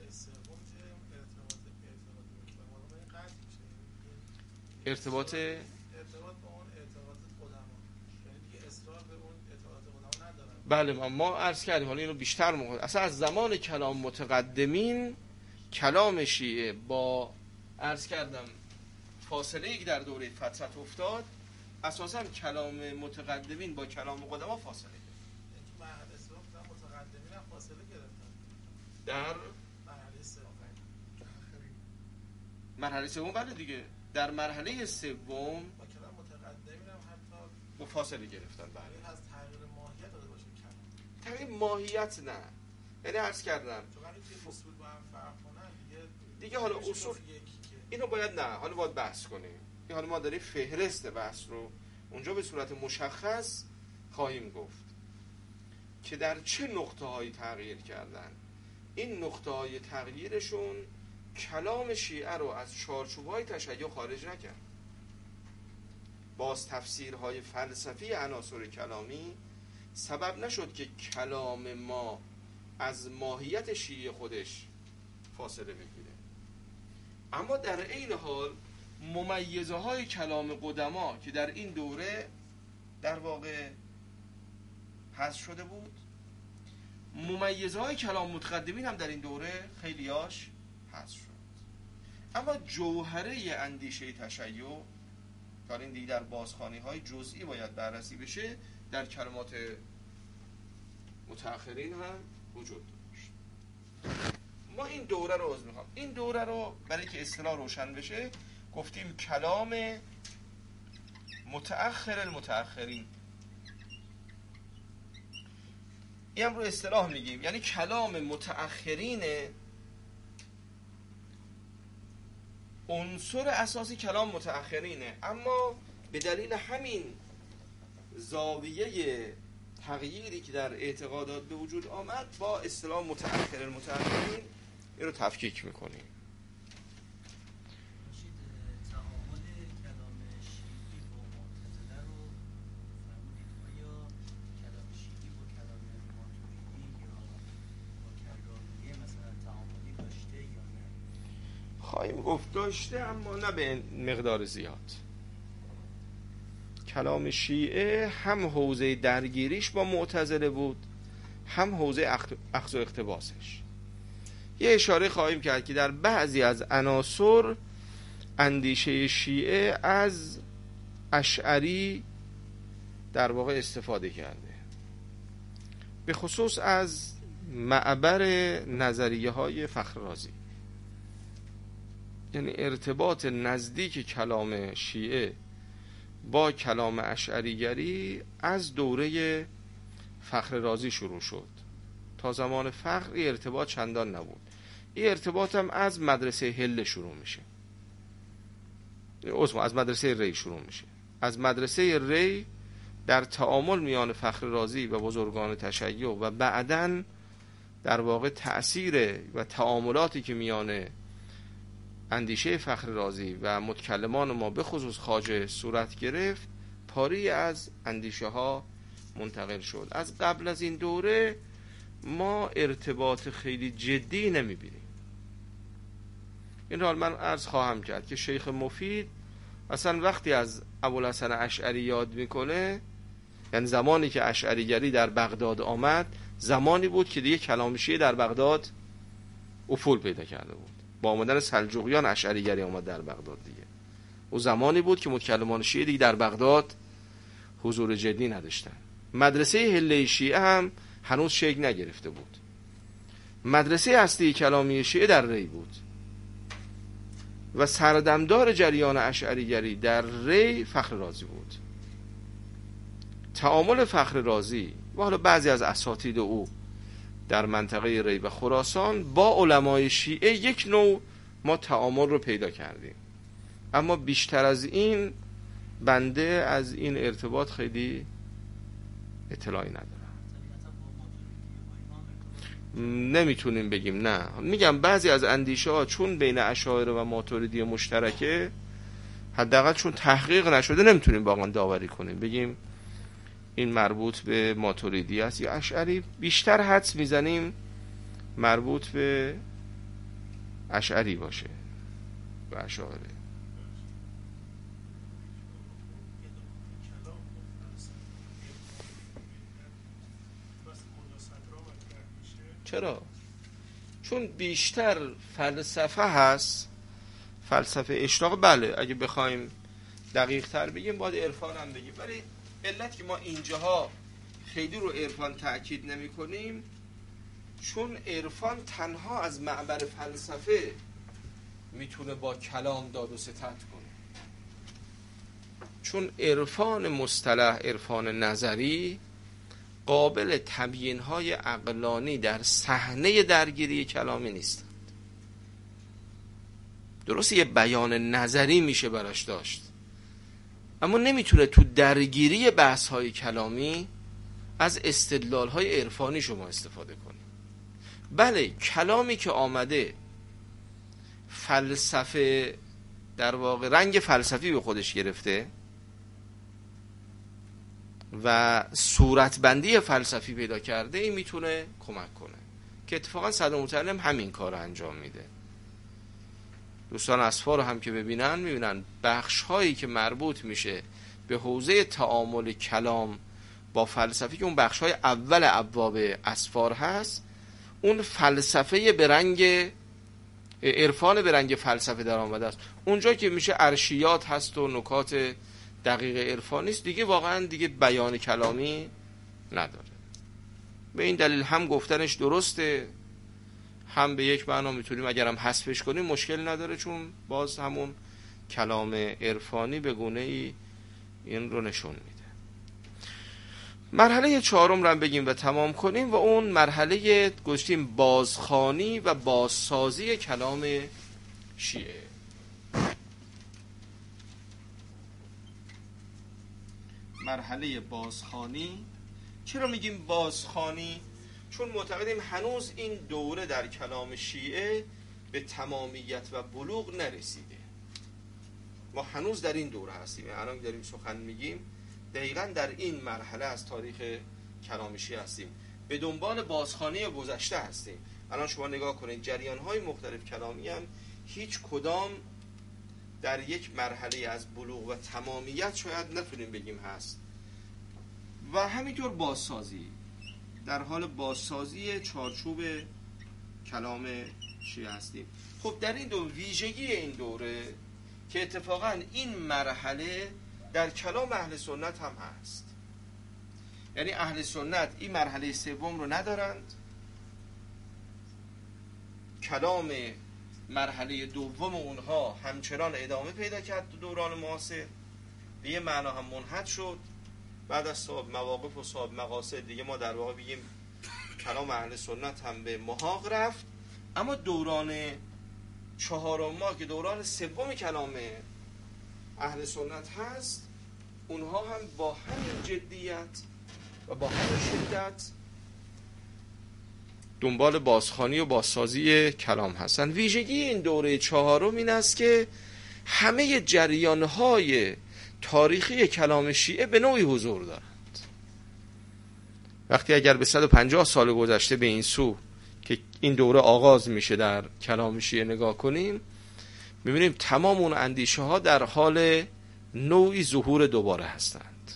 ارتباط با اون اعتقاد قدما، یعنی دیگه اصرار به اون اعتقاد قدما ندارن. بله، ما عرض کردیم حالا اینو بیشتر اصلا از زمان کلام متقدمین کلام شیعه با عرض کردم فاصله که در دوره فترت افتاد، اساسا کلام متقدمین با کلام قدما فاصله گرفت. تو مرحله سوم متقدمین هم فاصله گرفتن. در مرحله سوم بله دیگه، در مرحله سوم با کلام متقدمین هم حتی با فاصله گرفتن. بله، از تغییر ماهیت داده باشه کلام. تغییر ماهیت نه، یعنی عرض کردم چون وقتی که اصول با هم فرق کنن دیگه حالا اصول اینو باید نه، حالا باید بحث کنیم. این حالا ما داریم فهرست بحث رو اونجا به صورت مشخص خواهیم گفت که در چه نقطه‌هایی تغییر کردن. این نقطه‌های تغییرشون کلام شیعه رو از چارچوب‌های تشیع خارج نکرد. باز تفسیرهای فلسفی عناصر کلامی سبب نشد که کلام ما از ماهیت شیعه خودش فاصله بگیره. اما در عین حال ممیزه های کلام قدما که در این دوره در واقع حذف شده بود، ممیزه های کلام متقدمین هم در این دوره خیلیاش حذف شد. اما جوهره اندیشه تشیع که این دیگه در بازخوانی های جزئی باید بررسی بشه، در کلمات متأخرین هم وجود داشت. ما این دوره رو میخوام، این دوره رو برای که اصطلاح روشن بشه گفتیم کلام متأخر المتأخرین. این هم رو اصطلاح میگیم، یعنی کلام متأخرین عنصر اساسی کلام متأخرینه، اما به دلیل همین زاویه تغییری که در اعتقادات به وجود آمد با اصطلاح متأخر المتأخرین این رو تفکیک میکنیم. تعامل کلام شیعی با معتزله رو فرمودید، آیا کلام شیعی با کلام ماتریدی یا با کرامیه مثلا تعاملی داشته یا نه؟ خواهیم گفت داشته، اما نه به مقدار زیاد. کلام شیعه هم حوزه درگیریش با معتزله بود، هم حوزه اخذ و اقتباسش. یه اشاره خواهیم کرد که در بعضی از عناصر اندیشه شیعه از اشعری در واقع استفاده کرده، به خصوص از معبر نظریه های فخر رازی. یعنی ارتباط نزدیک کلام شیعه با کلام اشعریگری از دوره فخر رازی شروع شد. تا زمان فخر این ارتباط چندان نبود. این ارتباط هم از مدرسه هله شروع میشه، از مدرسه ری شروع میشه. از مدرسه ری در تعامل میان فخر رازی و بزرگان تشیع و بعداً در واقع تأثیر و تعاملاتی که میان اندیشه فخر رازی و متکلمان ما به خصوص خواجه صورت گرفت، پاری از اندیشه ها منتقل شد. از قبل از این دوره ما ارتباط خیلی جدی نمیبینیم. این را من عرض خواهم کرد که شیخ مفید اصلا وقتی از ابوالحسن اشعری یاد میکنه، یعنی زمانی که اشعریگری در بغداد آمد، زمانی بود که دیگه کلام شیعه در بغداد افول پیدا کرده بود. با آمدن سلجوقیان اشعریگری آمد در بغداد دیگه. او زمانی بود که متکلمان شیعه دیگه در بغداد حضور جدی نداشتن. مدرسه هله شیعه هم هنوز شکل نگرفته بود. مدرسه اصلی کلامی شیعه در ری بود و سردمدار جریان اشعریگری در ری فخر رازی بود. تعامل فخر رازی و حالا بعضی از اساتید او در منطقه ری و خراسان با علمای شیعه یک نوع ما تعامل رو پیدا کردیم، اما بیشتر از این بنده از این ارتباط خیلی اطلاعی ندارم. طبیعتا با ماتوریدی و با اینا نمیتونیم بگیم. نه، میگم بعضی از اندیشه ها چون بین اشاعره و ماتوریدی مشترکه، حداقل چون تحقیق نشده نمیتونیم واقعا داوری کنیم بگیم این مربوط به ماتوریدی است یا اشعری. بیشتر حدس میزنیم مربوط به اشعری باشه و اشاعره. چرا؟ چون بیشتر فلسفه هست، فلسفه اشراق. بله اگه بخوایم دقیق تر بگیم باید عرفان هم بگیم، ولی علت که ما اینجاها خیلی رو عرفان تأکید نمی کنیم چون عرفان تنها از معبر فلسفه میتونه با کلام داد و ستد کنه. چون عرفان مصطلح، عرفان نظری، قابل تبیین‌های عقلانی در صحنه درگیری کلامی نیستند. درست یه بیان نظری میشه براش داشت، اما نمیتونه تو درگیری بحث‌های کلامی از استدلال‌های عرفانی شما استفاده کنی. بله کلامی که آمده فلسفه در واقع رنگ فلسفی به خودش گرفته و صورتبندی فلسفی پیدا کرده، این میتونه کمک کنه که اتفاقا صدر متعلم همین کار رو انجام میده. دوستان اصفا رو هم که ببینن میبینن بخش هایی که مربوط میشه به حوزه تعامل کلام با فلسفی که اون بخش های اول ابواب اسفار هست، اون فلسفه به رنگ عرفان به رنگ فلسفه در آمده است. اونجا که میشه ارشیات هست و نکات دقیق عرفانی است، دیگه واقعا دیگه بیان کلامی نداره. به این دلیل هم گفتنش درسته، هم به یک معنا میتونیم اگر هم حذفش کنیم مشکل نداره، چون باز همون کلام عرفانی به گونه ای این رو نشون میده. مرحله چهارم رو هم بگیم و تمام کنیم و اون مرحله گذاشتیم بازخوانی و بازسازی کلام شیعه. مرحله بازخوانی. چرا میگیم بازخوانی؟ چون معتقدیم هنوز این دوره در کلام شیعه به تمامیت و بلوغ نرسیده. ما هنوز در این دوره هستیم، الان داریم سخن میگیم دقیقاً در این مرحله از تاریخ کلام شیعه هستیم، به دنبال بازخوانی گذشته هستیم. الان شما نگاه کنید جریان‌های مختلف کلامی هم هیچ کدام در یک مرحله از بلوغ و تمامیت شاید نتونیم بگیم هست. و همینطور بازسازی، در حال بازسازی چارچوب کلام شیعه هستیم. خب در این دوره، ویژگی این دوره که اتفاقا این مرحله در کلام اهل سنت هم هست، یعنی اهل سنت این مرحله سوم رو ندارند، کلام مرحله دوم اونها همچنان ادامه پیدا کرد تو دوران معاصر، به یه معنا هم منحط شد. بعد از صاحب مواقف و صاحب مقاصد دیگه ما در واقع بگیم کلام اهل سنت هم به محاق رفت. اما دوران چهارم ما که دوران سوم کلام اهل سنت هست، اونها هم با همین جدیت و با همین شدت دنبال بازخوانی و بازسازی کلام هستن. ویژگی این دوره چهارم این است که همه جریان‌های تاریخی کلام شیعه به نوعی حضور دارند. وقتی اگر به 150 سال گذشته به این سو که این دوره آغاز میشه در کلام شیعه نگاه کنیم، میبینیم تمام اون اندیشه ها در حال نوعی ظهور دوباره هستند.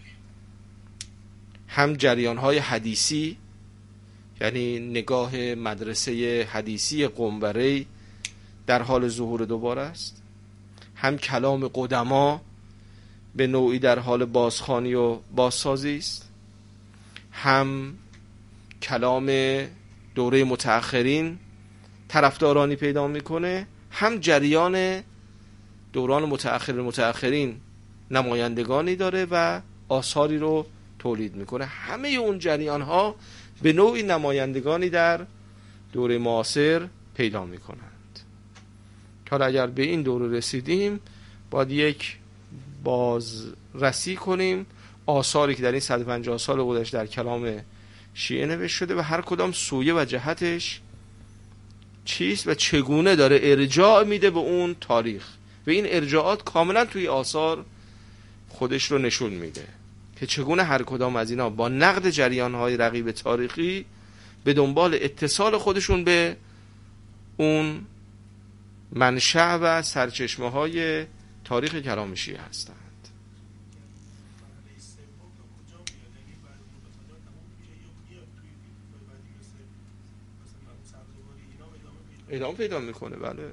هم جریان های حدیثی، یعنی نگاه مدرسه حدیثی قنبری در حال ظهور دوباره است، هم کلام قدما به نوعی در حال بازخوانی و بازسازی است، هم کلام دوره متأخرین طرفدارانی پیدا میکنه، هم جریان دوران متأخرین نمایندگانی داره و آثاری رو تولید میکنه. همه اون جریان ها به نوعی نمایندگانی در دوره معاصر پیدا میکنند. حالا اگر به این دوره رسیدیم باید یک بازرسی کنیم آثاری که در این 150 سال گذشته در کلام شیعه نوشته شده و هر کدام سویه و جهتش چیست و چگونه داره ارجاع میده به اون تاریخ و این ارجاعات کاملا توی آثار خودش رو نشون میده که چگونه هر کدام از اینا با نقد جریان‌های رقیب تاریخی به دنبال اتصال خودشون به اون منشأ و سرچشمه‌های تاریخ کلام شیعه هستند. ادامه پیدا میکنه.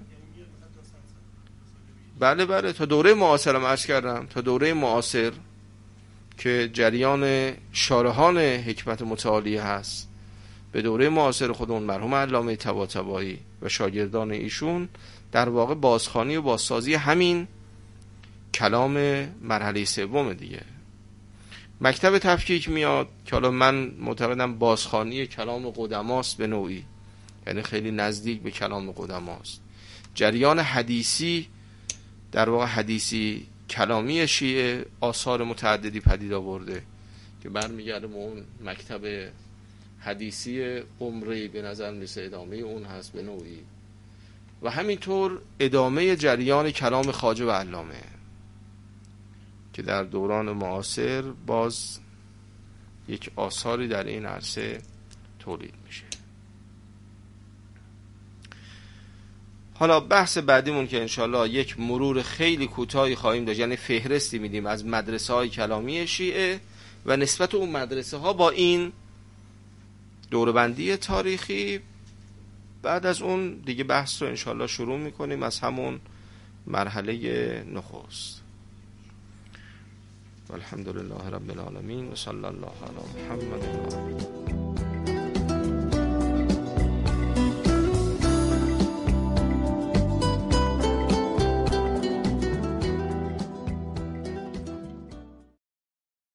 بله تا دوره معاصرم عرض کردم، تا دوره معاصر که جریان شارحان حکمت متعالیه هست، به دوره معاصر خودمون مرحوم علامه طباطبایی و شاگردان ایشون در واقع بازخوانی و بازسازی همین کلام مرحله سوم دیگه. مکتب تفکیک میاد که حالا من معتقدم بازخوانی کلام قدماست به نوعی، یعنی خیلی نزدیک به کلام قدماست. جریان حدیثی در واقع حدیثی کلامی شیعه آثار متعددی پدید آورده که برمیگرده به اون مکتب حدیثی عمری، به نظر میسه ادامه اون هست به نوعی، و همینطور ادامه جریان کلام خواجه و علامه که در دوران معاصر باز یک آثاری در این عرصه تولید میشه. حالا بحث بعدیمون که انشالله یک مرور خیلی کوتاهی خواهیم داشت، یعنی فهرستی میدیم از مدرسه های کلامی شیعه و نسبت اون مدرسه ها با این دوربندی تاریخی. بعد از اون دیگه بحث رو انشالله شروع میکنیم از همون مرحله نخست. والحمدلله رب العالمین و صلی الله علی محمد و آله.